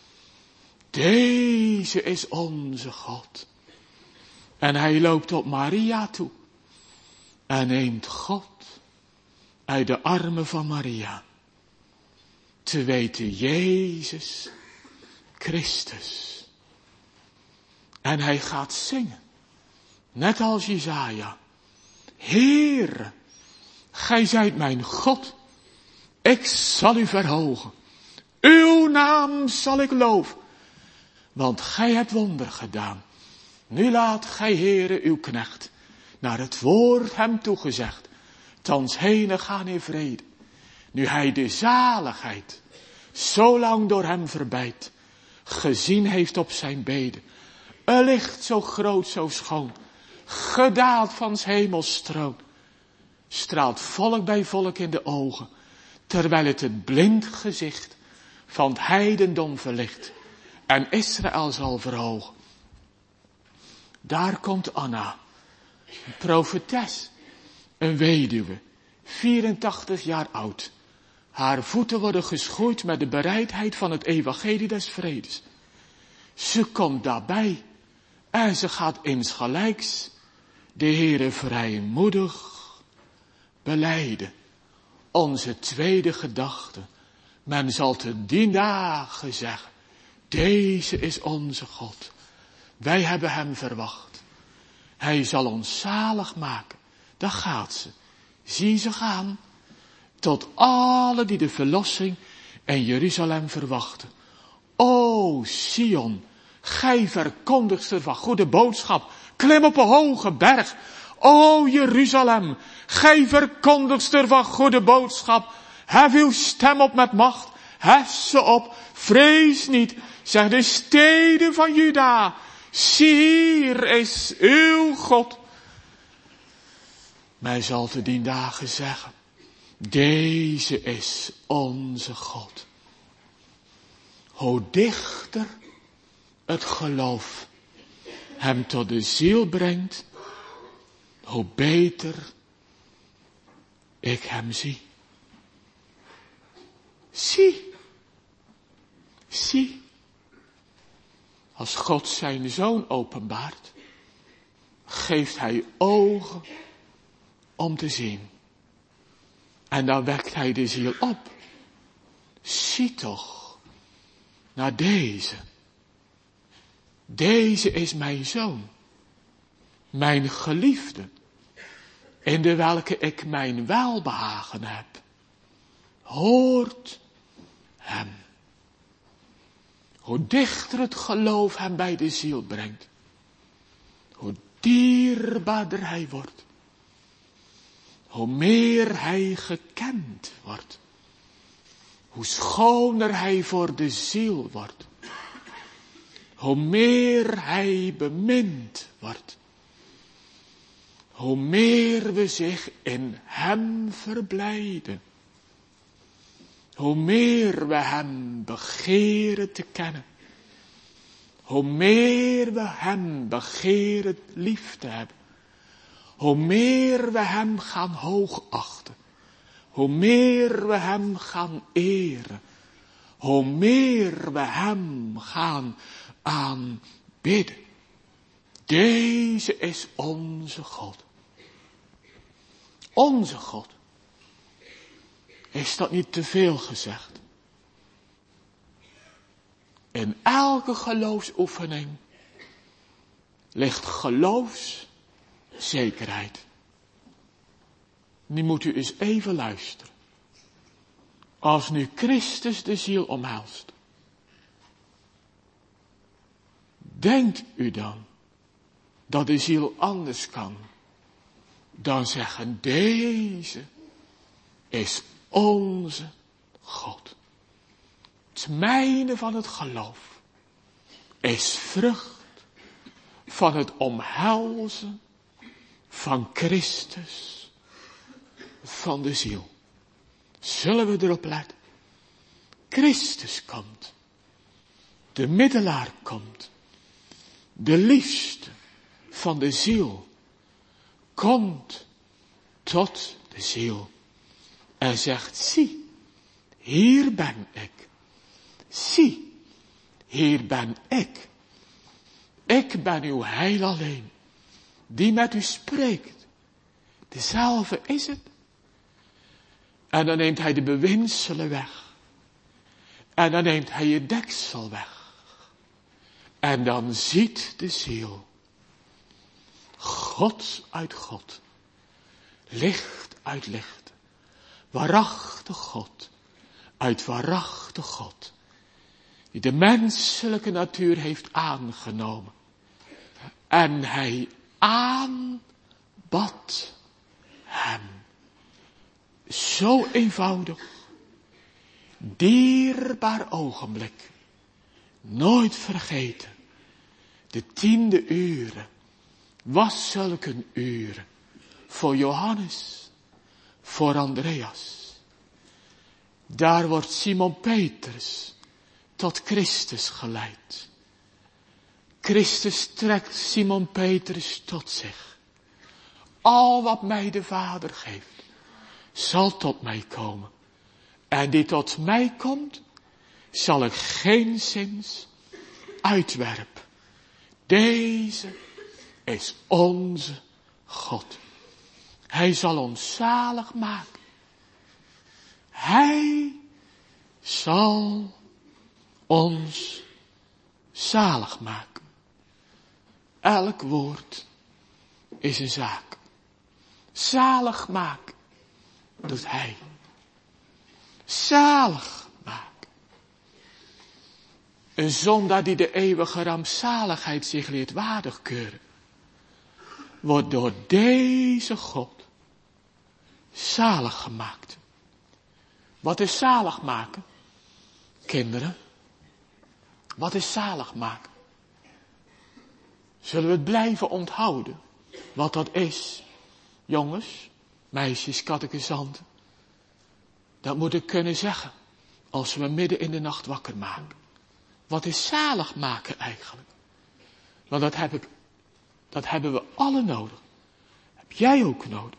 Deze is onze God. En hij loopt op Maria toe. En neemt God uit de armen van Maria. Te weten Jezus Christus. En hij gaat zingen. Net als Jesaja. Heer, gij zijt mijn God. Ik zal u verhogen. Uw naam zal ik loven. Want gij hebt wonder gedaan. Nu laat gij, Heere, uw knecht naar het woord hem toegezegd, thans heen gaan in vrede. Nu hij de zaligheid, zo lang door hem verbijt, gezien heeft op zijn beden. Een licht zo groot, zo schoon, gedaald van 's hemels troon. Straalt volk bij volk in de ogen, terwijl het het blind gezicht van het heidendom verlicht. En Israël zal verhogen. Daar komt Anna, een profetes, een weduwe, vierentachtig jaar oud. Haar voeten worden geschoeid met de bereidheid van het evangelie des vredes. Ze komt daarbij en ze gaat insgelijks de Heere vrijmoedig belijden. Onze tweede gedachte, men zal te dien dagen zeggen, deze is onze God. Wij hebben hem verwacht. Hij zal ons zalig maken. Daar gaat ze. Zie ze gaan. Tot alle die de verlossing in Jeruzalem verwachten. O Sion, gij verkondigster van goede boodschap. Klim op een hoge berg. O Jeruzalem, gij verkondigster van goede boodschap. Hef uw stem op met macht. Hef ze op. Vrees niet. Zeg de steden van Juda. Zie, hier is uw God. Mij zal te dien dagen zeggen, deze is onze God. Hoe dichter het geloof hem tot de ziel brengt, hoe beter ik hem zie. Zie, zie, als God zijn zoon openbaart, geeft hij ogen om te zien. En dan wekt hij de ziel op. Zie toch naar deze. Deze is mijn zoon, mijn geliefde, in de welke ik mijn welbehagen heb. Hoort hem. Hoe dichter het geloof hem bij de ziel brengt, hoe dierbaarder hij wordt. Hoe meer hij gekend wordt. Hoe schoner hij voor de ziel wordt. Hoe meer hij bemind wordt. Hoe meer we zich in hem verblijden. Hoe meer we hem begeren te kennen. Hoe meer we hem begeren lief te hebben. Hoe meer we hem gaan hoogachten. Hoe meer we hem gaan eren. Hoe meer we hem gaan aanbidden. Deze is onze God. Onze God. Is dat niet te veel gezegd? In elke geloofsoefening ligt geloofszekerheid. Nu moet u eens even luisteren. Als nu Christus de ziel omhelst, denkt u dan dat de ziel anders kan dan zeggen, deze is onze God. Het mijne van het geloof is vrucht van het omhelzen van Christus, van de ziel. Zullen we erop letten? Christus komt. De middelaar komt. De liefste van de ziel komt tot de ziel en zegt, zie, hier ben ik. Zie, hier ben ik. Ik ben uw heil alleen, die met u spreekt. Dezelfde is het. En dan neemt hij de bewinselen weg. En dan neemt hij je deksel weg. En dan ziet de ziel God uit God. Licht uit licht. Waarachtig God uit waarachtig God. Die de menselijke natuur heeft aangenomen. En hij aanbad hem. Zo eenvoudig. Dierbaar ogenblik. Nooit vergeten. De tiende uren. Was zulk een uren. Voor Johannes. Voor Andreas. Daar wordt Simon Petrus tot Christus geleid. Christus trekt Simon Petrus tot zich. Al wat mij de Vader geeft, zal tot mij komen. En die tot mij komt, zal ik geenszins uitwerpen. Deze is onze God. Hij zal ons zalig maken. Hij zal ons zalig maken. Elk woord is een zaak. Zalig maken doet hij. Zalig maken. Een zondaar die de eeuwige rampzaligheid zich leert waardig keuren, wordt door deze God zalig gemaakt. Wat is zalig maken? Kinderen, wat is zalig maken? Zullen we het blijven onthouden? Wat dat is? Jongens, meisjes, kattekizanten, dat moet ik kunnen zeggen als we midden in de nacht wakker maken. Wat is zalig maken eigenlijk? Want dat heb ik, dat hebben we alle nodig. Heb jij ook nodig.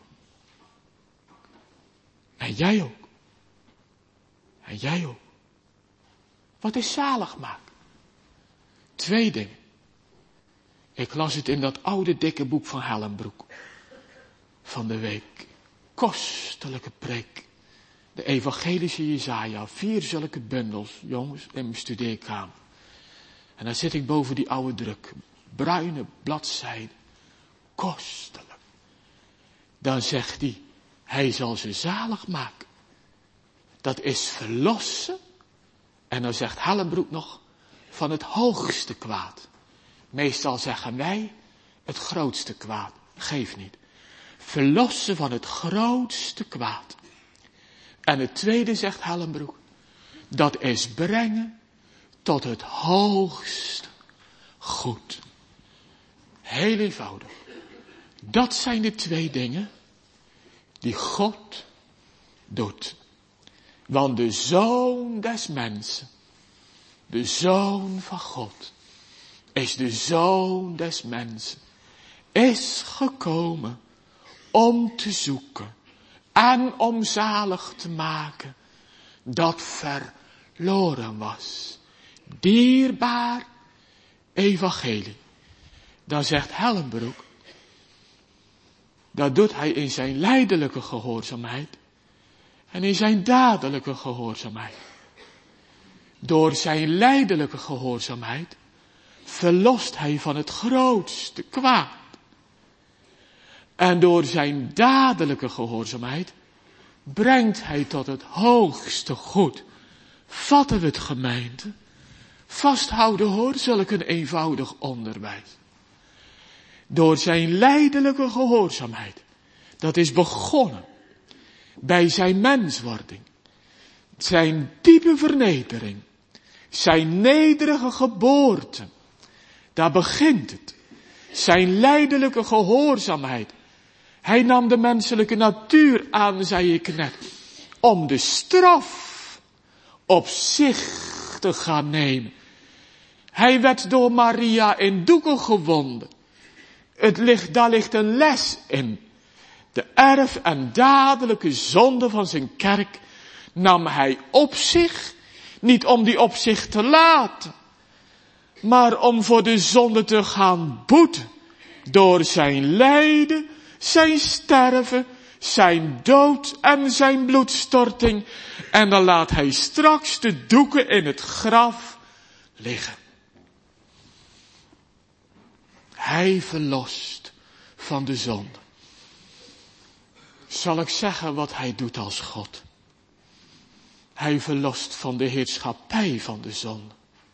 En jij ook. En jij ook. Wat is zalig maken? Twee dingen. Ik las het in dat oude dikke boek van Hellenbroek. Van de week. Kostelijke preek. De evangelische Jesaja. Vier zulke bundels, jongens, in mijn studeerkamer. En dan zit ik boven die oude druk. Bruine bladzijden. Kostelijk. Dan zegt hij, hij zal ze zalig maken. Dat is verlossen. En dan zegt Hellenbroek nog, van het hoogste kwaad. Meestal zeggen wij, het grootste kwaad. Geef niet. Verlossen van het grootste kwaad. En het tweede, zegt Hellenbroek, dat is brengen tot het hoogste goed. Heel eenvoudig. Dat zijn de twee dingen die God doet. Want de Zoon des mensen, de Zoon van God, is de Zoon des mensen, is gekomen om te zoeken en om zalig te maken dat verloren was. Dierbaar evangelie. Dan zegt Hellenbroek, dat doet hij in zijn lijdelijke gehoorzaamheid en in zijn dadelijke gehoorzaamheid. Door zijn lijdelijke gehoorzaamheid verlost hij van het grootste kwaad. En door zijn dadelijke gehoorzaamheid brengt hij tot het hoogste goed. Vatten we het, gemeente? Vasthouden hoor, zulk een eenvoudig onderwijs. Door zijn lijdelijke gehoorzaamheid, dat is begonnen bij zijn menswording, zijn diepe vernedering, zijn nederige geboorte, daar begint het. Zijn lijdelijke gehoorzaamheid. Hij nam de menselijke natuur aan, zei ik net, om de straf op zich te gaan nemen. Hij werd door Maria in doeken gewonden. Het ligt, daar ligt een les in. De erf en dadelijke zonde van zijn kerk nam hij op zich, niet om die op zich te laten, maar om voor de zonde te gaan boeten. Door zijn lijden, zijn sterven, zijn dood en zijn bloedstorting. En dan laat hij straks de doeken in het graf liggen. Hij verlost van de zonde. Zal ik zeggen wat hij doet als God? Hij verlost van de heerschappij van de zonde.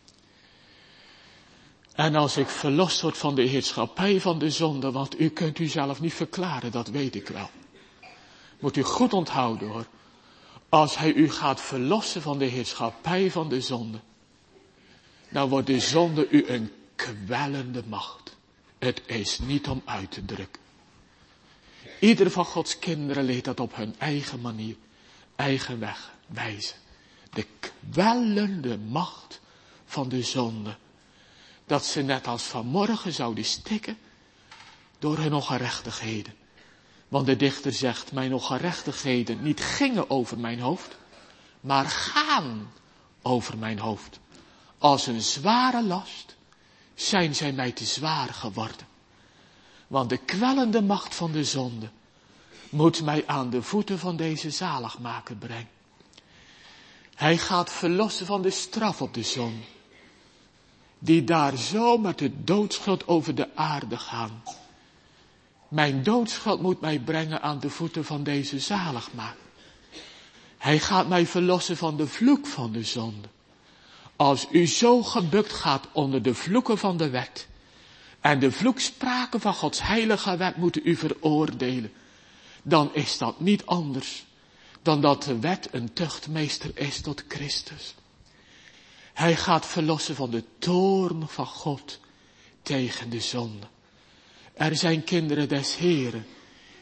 En als ik verlost word van de heerschappij van de zonde, want u kunt u zelf niet verklaren, dat weet ik wel. Moet u goed onthouden hoor. Als hij u gaat verlossen van de heerschappij van de zonde, dan wordt de zonde u een kwellende macht. Het is niet om uit te drukken. Ieder van Gods kinderen leert dat op hun eigen manier, eigen weg, wijze. De kwellende macht van de zonde. Dat ze net als vanmorgen zouden stikken door hun ongerechtigheden. Want de dichter zegt, mijn ongerechtigheden niet gingen over mijn hoofd, maar gaan over mijn hoofd. Als een zware last zijn zij mij te zwaar geworden. Want de kwellende macht van de zonde moet mij aan de voeten van deze zaligmaker brengen. Hij gaat verlossen van de straf op de zonde, die daar zo met de doodschuld over de aarde gaan. Mijn doodschuld moet mij brengen aan de voeten van deze zaligmaker. Hij gaat mij verlossen van de vloek van de zonde. Als u zo gebukt gaat onder de vloeken van de wet en de vloekspraken van Gods heilige wet moeten u veroordelen, dan is dat niet anders dan dat de wet een tuchtmeester is tot Christus. Hij gaat verlossen van de toorn van God tegen de zonde. Er zijn kinderen des Heren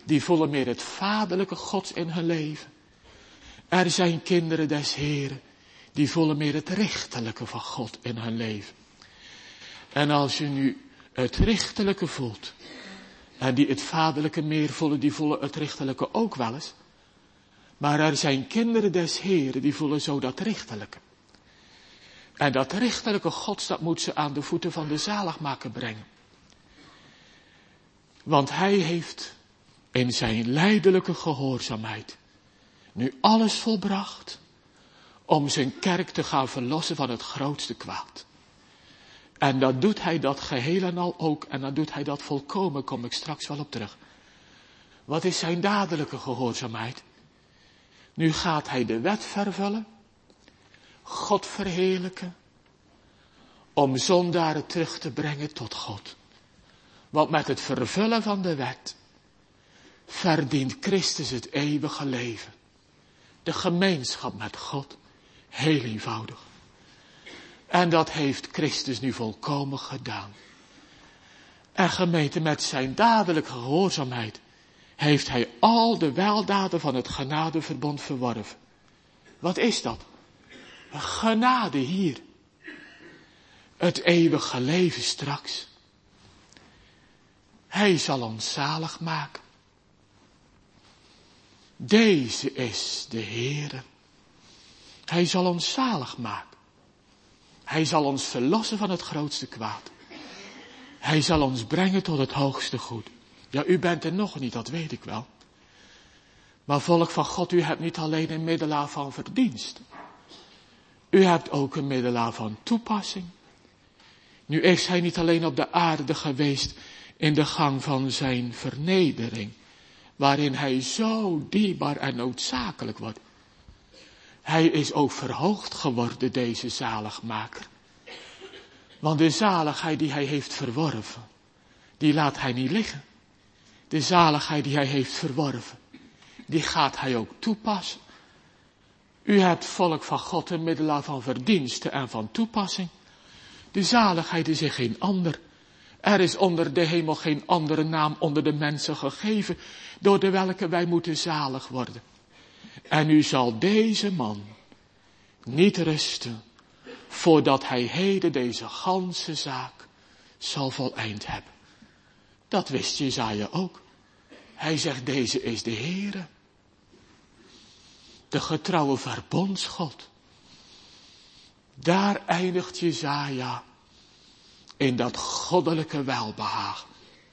die voelen meer het vaderlijke Gods in hun leven. Er zijn kinderen des Heren, die voelen meer het richterlijke van God in hun leven. En als je nu het richterlijke voelt, en die het vaderlijke meer voelen, die voelen het richterlijke ook wel eens. Maar er zijn kinderen des Heren, die voelen zo dat richterlijke. En dat richterlijke Gods, dat moet ze aan de voeten van de zaligmaker brengen. Want hij heeft in zijn lijdelijke gehoorzaamheid nu alles volbracht om zijn kerk te gaan verlossen van het grootste kwaad. En dat doet hij dat geheel en al ook, en dan doet hij dat volkomen, kom ik straks wel op terug. Wat is zijn dadelijke gehoorzaamheid? Nu gaat hij de wet vervullen, God verheerlijken, om zondaren terug te brengen tot God. Want met het vervullen van de wet verdient Christus het eeuwige leven. De gemeenschap met God, heel eenvoudig. En dat heeft Christus nu volkomen gedaan. En gemeente, met zijn dadelijke gehoorzaamheid heeft hij al de weldaden van het genadeverbond verworven. Wat is dat? Genade hier. Het eeuwige leven straks. Hij zal ons zalig maken. Deze is de Heere. Hij zal ons zalig maken. Hij zal ons verlossen van het grootste kwaad. Hij zal ons brengen tot het hoogste goed. Ja, u bent er nog niet, dat weet ik wel. Maar volk van God, u hebt niet alleen een middelaar van verdienst. U hebt ook een middelaar van toepassing. Nu is hij niet alleen op de aarde geweest in de gang van zijn vernedering, waarin hij zo dierbaar en noodzakelijk wordt. Hij is ook verhoogd geworden, deze zaligmaker. Want de zaligheid die hij heeft verworven, die laat hij niet liggen. De zaligheid die hij heeft verworven, die gaat hij ook toepassen. U hebt, volk van God, een middelaar van verdiensten en van toepassing. De zaligheid is in geen ander. Er is onder de hemel geen andere naam onder de mensen gegeven, door de welke wij moeten zalig worden. En u zal deze man niet rusten, voordat hij heden deze ganse zaak zal voleind hebben. Dat wist Jesaja ook. Hij zegt, deze is de Heere. De getrouwe verbondsgod. Daar eindigt Jesaja in dat goddelijke welbehagen.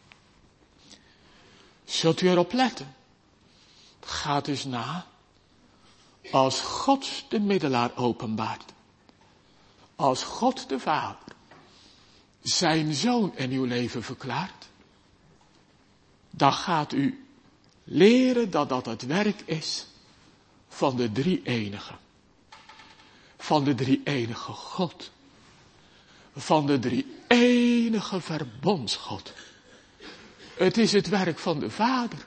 Zult u erop letten? Ga dus na. Als God de middelaar openbaart. Als God de Vader zijn Zoon in uw leven verklaart. Dan gaat u leren dat dat het werk is van de drie-enige. Van de drie-enige God. Van de drie-enige verbondsgod. Het is het werk van de Vader.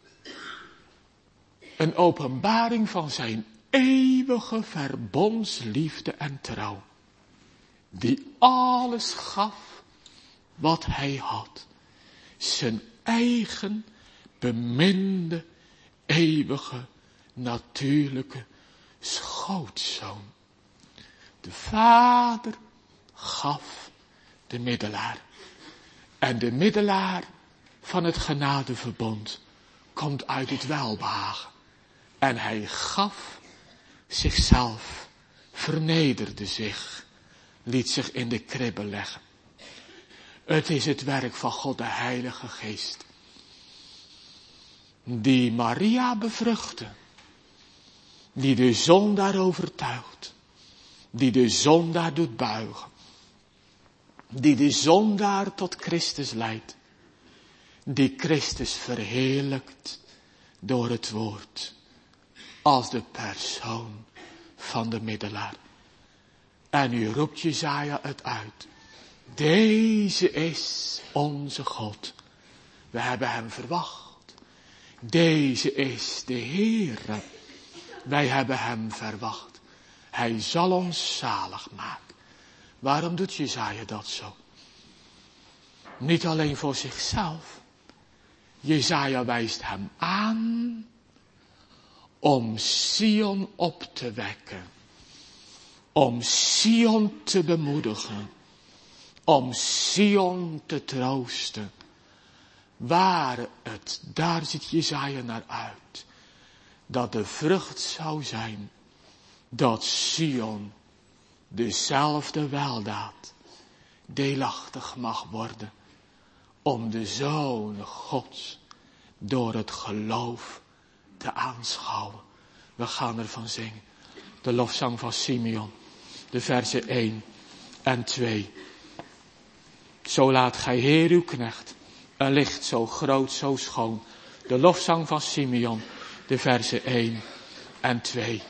Een openbaring van zijn eeuwige verbondsliefde en trouw. Die alles gaf wat hij had. Zijn eigen beminde, eeuwige, natuurlijke schootzoon. De Vader gaf de middelaar. En de middelaar van het genadeverbond komt uit het welbehagen. En hij gaf zichzelf, vernederde zich, liet zich in de kribbe leggen. Het is het werk van God de Heilige Geest, die Maria bevruchtte, die de zondaar overtuigt, die de zondaar doet buigen, die de zondaar tot Christus leidt, die Christus verheerlijkt door het woord, als de persoon van de middelaar. En nu roept Jesaja het uit. Deze is onze God. We hebben hem verwacht. Deze is de Heere. Wij hebben hem verwacht. Hij zal ons zalig maken. Waarom doet Jesaja dat zo? Niet alleen voor zichzelf. Jesaja wijst hem aan om Sion op te wekken. Om Sion te bemoedigen. Om Sion te troosten. Waar het, daar ziet Jesaja naar uit. Dat de vrucht zou zijn. Dat Sion dezelfde weldaad deelachtig mag worden. Om de Zoon Gods door het geloof te aanschouwen. We gaan ervan zingen. De lofzang van Simeon. De versen één en twee. Zo laat gij Heer uw knecht. Een licht zo groot, zo schoon. De lofzang van Simeon. De versen één en twee.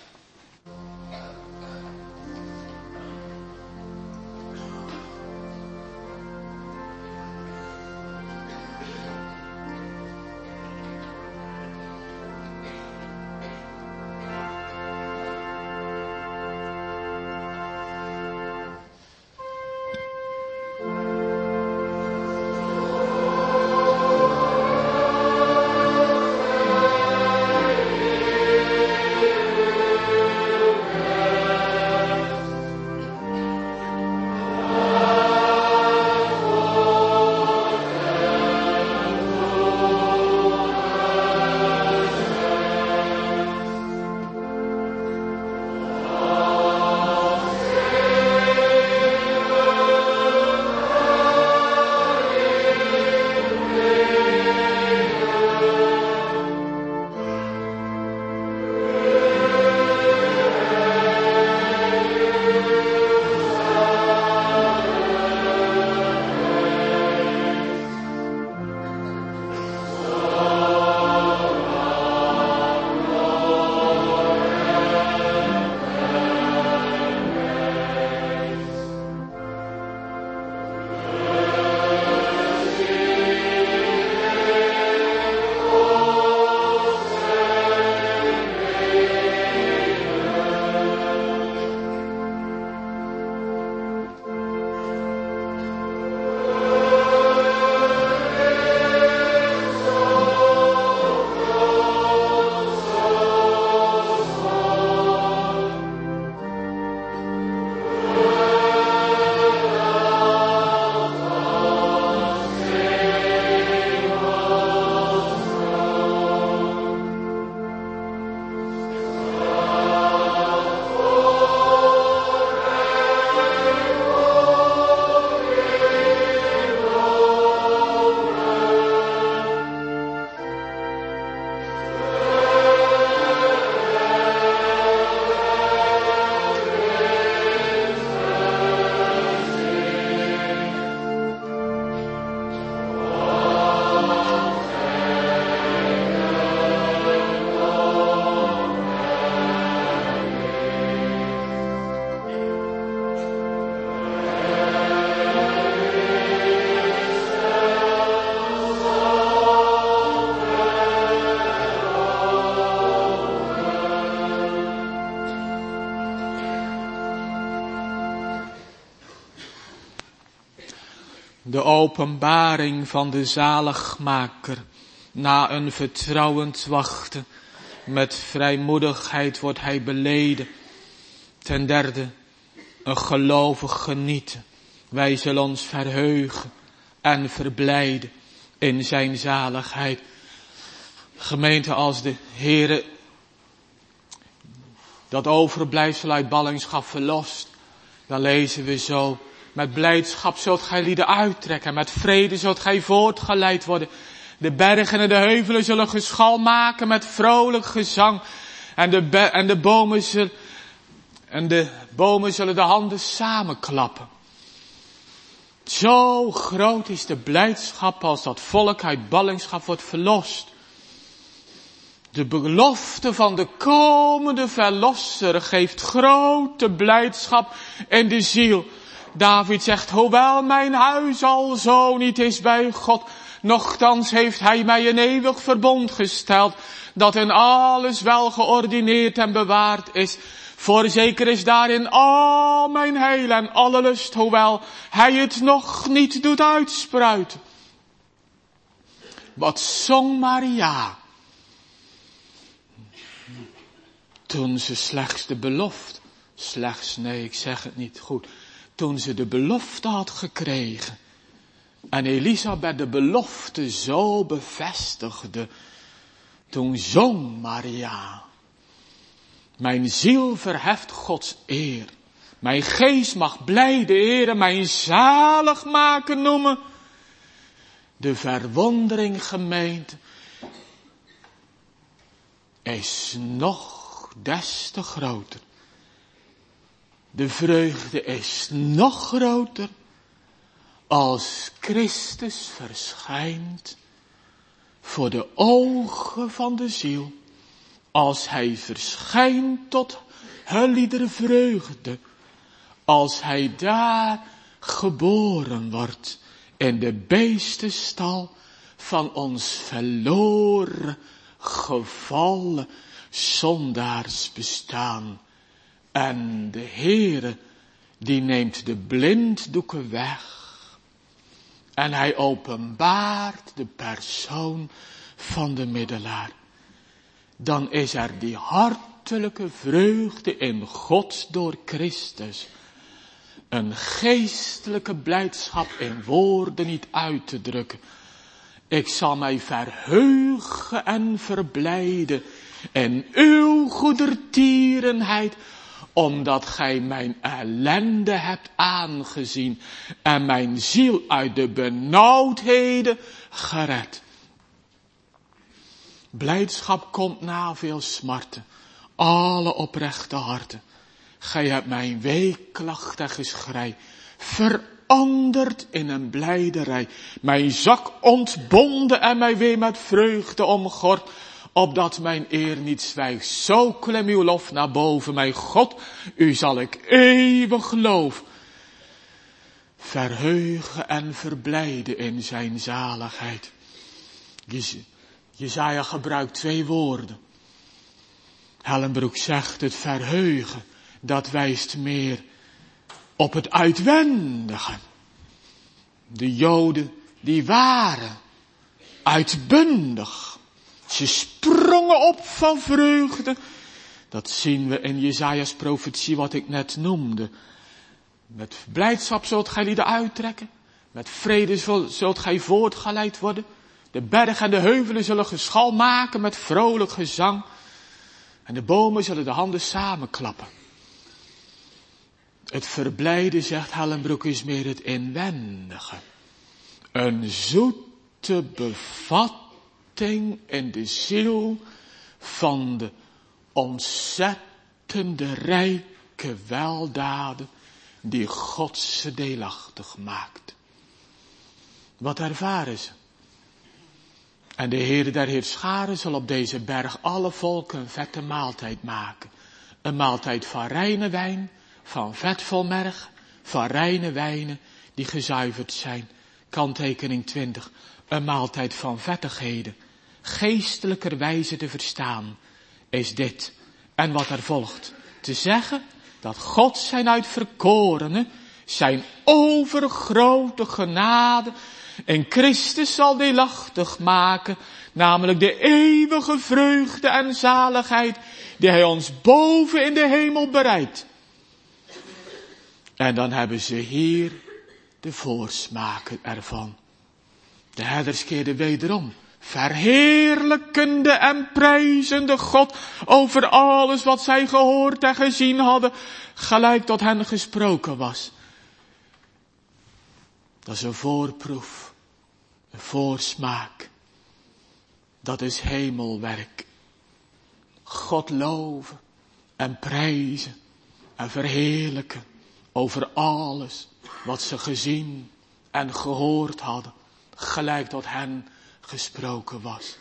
De openbaring van de zaligmaker. Na een vertrouwend wachten. Met vrijmoedigheid wordt hij beleden. Ten derde, een gelovig genieten. Wij zullen ons verheugen en verblijden in zijn zaligheid. Gemeente, als de Heere dat overblijfsel uit ballingschap verlost, dan lezen we zo: met blijdschap zult gij lieden uittrekken, met vrede zult gij voortgeleid worden. De bergen en de heuvelen zullen geschal maken met vrolijk gezang. En de, be- en de bomen zullen, en de bomen zullen de handen samenklappen. Zo groot is de blijdschap als dat volk uit ballingschap wordt verlost. De belofte van de komende verlosser geeft grote blijdschap in de ziel. David zegt: hoewel mijn huis al zo niet is bij God, nochtans heeft hij mij een eeuwig verbond gesteld, dat in alles wel geordineerd en bewaard is. Voorzeker is daarin al mijn heil en alle lust, hoewel hij het nog niet doet uitspruiten. Wat zong Maria? Toen ze slechts de belofte, slechts, nee, ik zeg het niet goed. Toen ze de belofte had gekregen. En Elisabeth de belofte zo bevestigde. Toen zong Maria. Mijn ziel verheft Gods eer. Mijn geest mag blij de Heere mijn zalig maken noemen. De verwondering gemeente is nog des te groter. De vreugde is nog groter als Christus verschijnt voor de ogen van de ziel. Als hij verschijnt tot heilige vreugde. Als hij daar geboren wordt in de beestenstal van ons verloren, gevallen zondaars bestaan. En de Heere, die neemt de blinddoeken weg. En hij openbaart de persoon van de middelaar. Dan is er die hartelijke vreugde in God door Christus. Een geestelijke blijdschap in woorden niet uit te drukken. Ik zal mij verheugen en verblijden in uw goedertierenheid, omdat gij mijn ellende hebt aangezien en mijn ziel uit de benauwdheden gered. Blijdschap komt na veel smarten, alle oprechte harten. Gij hebt mijn weeklacht en geschrei veranderd in een blijderij. Mijn zak ontbonden en mij weer met vreugde omgord, opdat mijn eer niet zwijgt. Zo klem uw lof naar boven, mijn God, u zal ik eeuwig loof. Verheugen en verblijden in zijn zaligheid. Jesaja gebruikt twee woorden. Hellenbroek zegt het verheugen, dat wijst meer op het uitwendige. De Joden, die waren uitbundig. Ze sprongen op van vreugde. Dat zien we in Jesaja's profetie wat ik net noemde. Met blijdschap zult gij lieden uittrekken. Met vrede zult gij voortgeleid worden. De bergen en de heuvelen zullen geschal maken met vrolijk gezang. En de bomen zullen de handen samenklappen. Het verblijden, zegt Hellenbroek, is meer het inwendige. Een zoete bevatting in de ziel van de ontzettende rijke weldaden die God ze deelachtig maakt. Wat ervaren ze? En de Heere der Heerscharen zal op deze berg alle volken een vette maaltijd maken. Een maaltijd van reine wijn, van vetvol merg, van reine wijnen die gezuiverd zijn. Kanttekening twintig. Een maaltijd van vettigheden. Geestelijkerwijze te verstaan is dit. En wat er volgt. Te zeggen dat God zijn uitverkorene, zijn overgrote genade in Christus zal deelachtig maken, namelijk de eeuwige vreugde en zaligheid die hij ons boven in de hemel bereidt. En dan hebben ze hier de voorsmaken ervan. De herders keerden wederom, verheerlijkende en prijzende God over alles wat zij gehoord en gezien hadden, gelijk tot hen gesproken was. Dat is een voorproef, een voorsmaak. Dat is hemelwerk. God loven en prijzen en verheerlijken over alles wat ze gezien en gehoord hadden, gelijk tot hen gesproken was.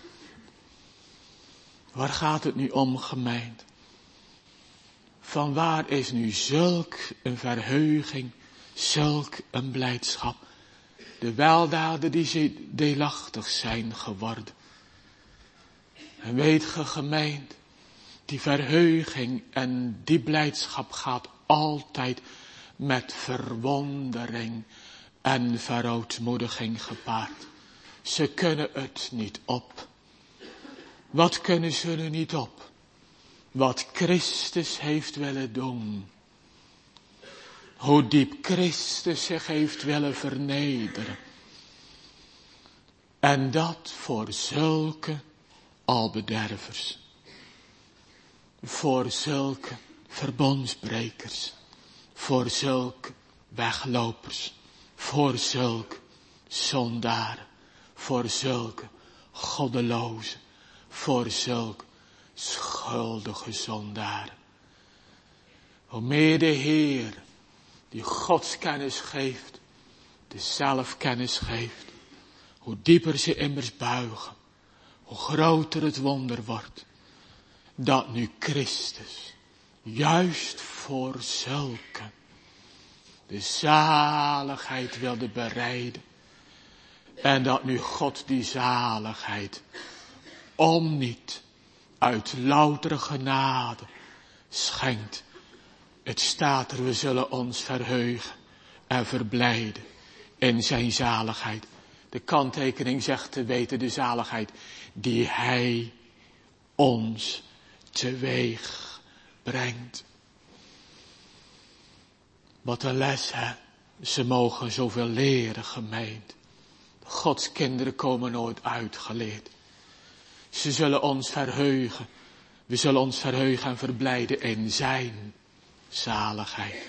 Waar gaat het nu om, gemeente? Van waar is nu zulk een verheuging, zulk een blijdschap? De weldaden die ze deelachtig zijn geworden. En weet ge, gemeente, die verheuging en die blijdschap gaat altijd met verwondering en verootmoediging gepaard. Ze kunnen het niet op. Wat kunnen ze er niet op? Wat Christus heeft willen doen. Hoe diep Christus zich heeft willen vernederen. En dat voor zulke albedervers. Voor zulke verbondsbrekers. Voor zulke weglopers. Voor zulke zondaren. Voor zulke goddelozen. Voor zulke schuldige zondaren. Hoe meer de Heer die godskennis geeft, de zelfkennis geeft, hoe dieper ze immers buigen, hoe groter het wonder wordt, dat nu Christus, juist voor zulke, de zaligheid wilde bereiden, en dat nu God die zaligheid, om niet, uit loutere genade, schenkt. Het staat er, we zullen ons verheugen en verblijden in zijn zaligheid. De kanttekening zegt te weten de zaligheid die hij ons teweeg brengt. Wat een les, hè. Ze mogen zoveel leren, gemeente. Gods kinderen komen nooit uitgeleerd. Ze zullen ons verheugen. We zullen ons verheugen en verblijden in zijn zaligheid.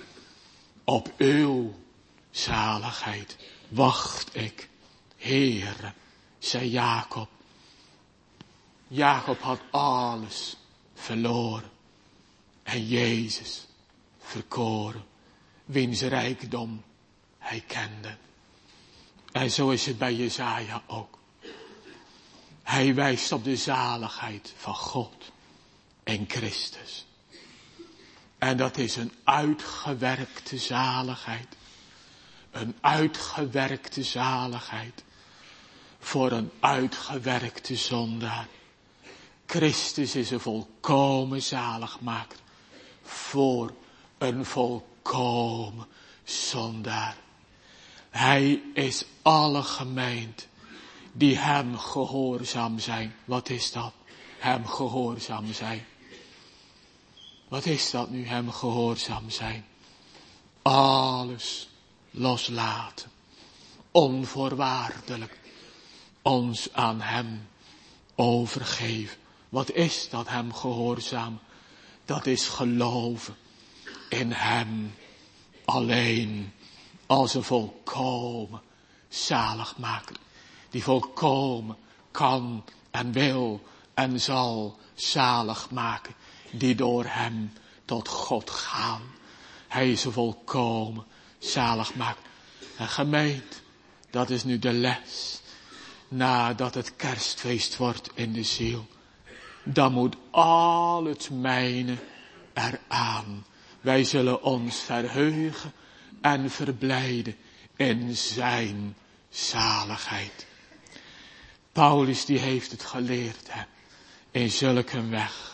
Op uw zaligheid wacht ik, Heere, zei Jacob. Jacob had alles verloren. En Jezus verkoren, wiens rijkdom hij kende. En zo is het bij Jesaja ook. Hij wijst op de zaligheid van God in Christus. En dat is een uitgewerkte zaligheid. Een uitgewerkte zaligheid. Voor een uitgewerkte zondaar. Christus is een volkomen zaligmaker. Voor een volkomen zondaar. Hij is alle gemeente die hem gehoorzaam zijn. Wat is dat? Hem gehoorzaam zijn. Wat is dat nu, hem gehoorzaam zijn? Alles loslaten. Onvoorwaardelijk. Ons aan hem overgeven. Wat is dat, hem gehoorzaam? Dat is geloven in hem alleen. Als een volkomen zaligmaker. Die volkomen kan en wil en zal zalig maken. Die door hem tot God gaan. Hij is een volkomen zaligmaker. En gemeente, dat is nu de les. Nadat het kerstfeest wordt in de ziel. Dan moet al het mijne eraan. Wij zullen ons verheugen en verblijden in zijn zaligheid. Paulus die heeft het geleerd, hè, in zulke weg.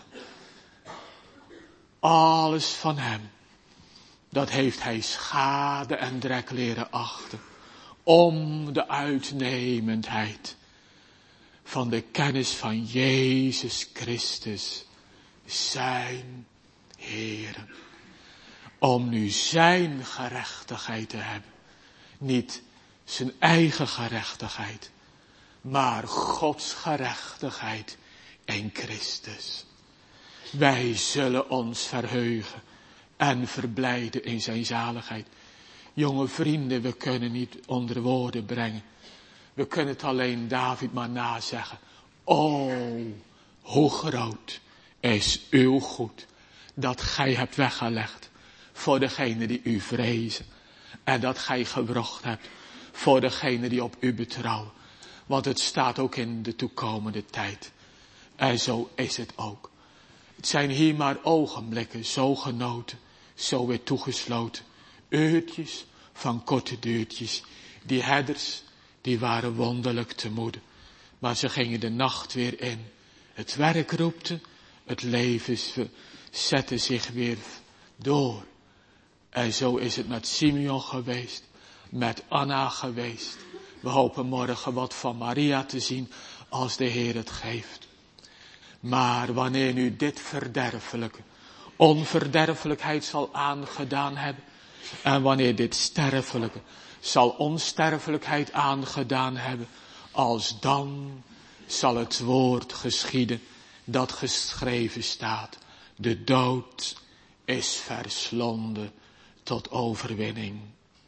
Alles van hem, dat heeft hij schade en drek leren achten. Om de uitnemendheid van de kennis van Jezus Christus, zijn Heere. Om nu zijn gerechtigheid te hebben. Niet zijn eigen gerechtigheid, maar Gods gerechtigheid in Christus. Wij zullen ons verheugen en verblijden in zijn zaligheid. Jonge vrienden, we kunnen niet onder woorden brengen. We kunnen het alleen David maar nazeggen. O, hoe groot is uw goed dat gij hebt weggelegd voor degene die u vrezen. En dat gij gewrocht hebt voor degene die op u betrouwen. Want het staat ook in de toekomende tijd. En zo is het ook. Het zijn hier maar ogenblikken, zo genoten, zo weer toegesloten. Uurtjes van korte duurtjes. Die herders, die waren wonderlijk te moede. Maar ze gingen de nacht weer in. Het werk roepte, het leven zette zich weer door. En zo is het met Simeon geweest, met Anna geweest. We hopen morgen wat van Maria te zien als de Heer het geeft. Maar wanneer nu dit verderfelijke, onverderfelijkheid zal aangedaan hebben. En wanneer dit sterfelijke zal onsterfelijkheid aangedaan hebben. Als dan zal het woord geschieden dat geschreven staat. De dood is verslonden tot overwinning.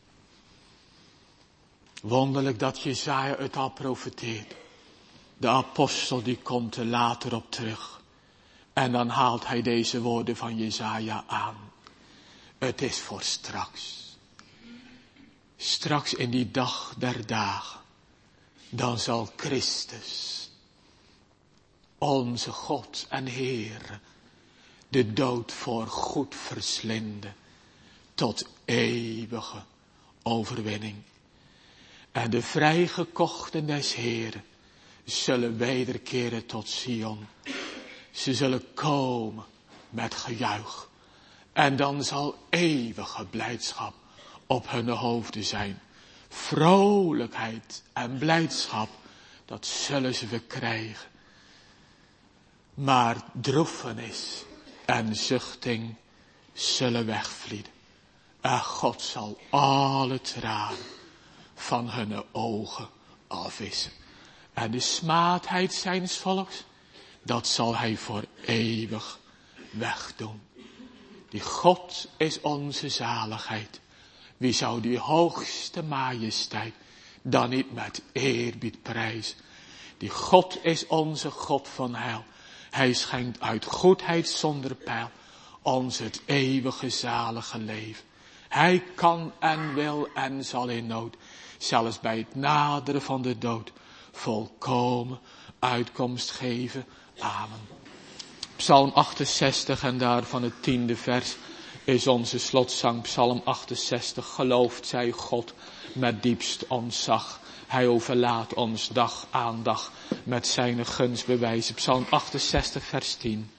Wonderlijk dat Jesaja het al profeteert. De apostel die komt er later op terug. En dan haalt hij deze woorden van Jesaja aan. Het is voor straks. Straks in die dag der dagen. Dan zal Christus, onze God en Heer, de dood voor goed verslinden. Tot eeuwige overwinning. En de vrijgekochten des Heeren zullen wederkeren tot Sion. Ze zullen komen met gejuich. En dan zal eeuwige blijdschap op hun hoofden zijn. Vrolijkheid en blijdschap, dat zullen ze verkrijgen. Maar droefenis en zuchting zullen wegvlieden. En God zal alle tranen van hun ogen afwissen. En de smaadheid zijns volks, dat zal hij voor eeuwig wegdoen. Die God is onze zaligheid. Wie zou die hoogste majesteit dan niet met eerbied prijzen? Die God is onze God van heil. Hij schenkt uit goedheid zonder peil ons het eeuwige zalige leven. Hij kan en wil en zal in nood, zelfs bij het naderen van de dood, volkomen uitkomst geven. Amen. Psalm achtenzestig en daarvan het tiende vers is onze slotzang. Psalm achtenzestig. Geloofd zij God met diepst ontzag. Hij overlaat ons dag aan dag met zijn gunstbewijzen. Psalm achtenzestig vers tien.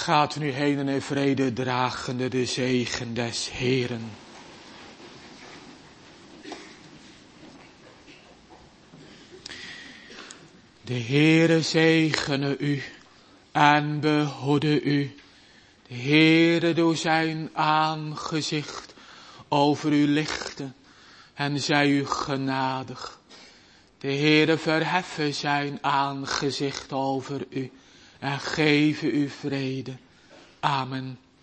Gaat nu heen en in vrede dragende de zegen des Heeren. De Heere zegene u en behoede u. De Heere door zijn aangezicht over u lichten en zij u genadig. De Heere verheffe zijn aangezicht over u en geven u vrede. Amen.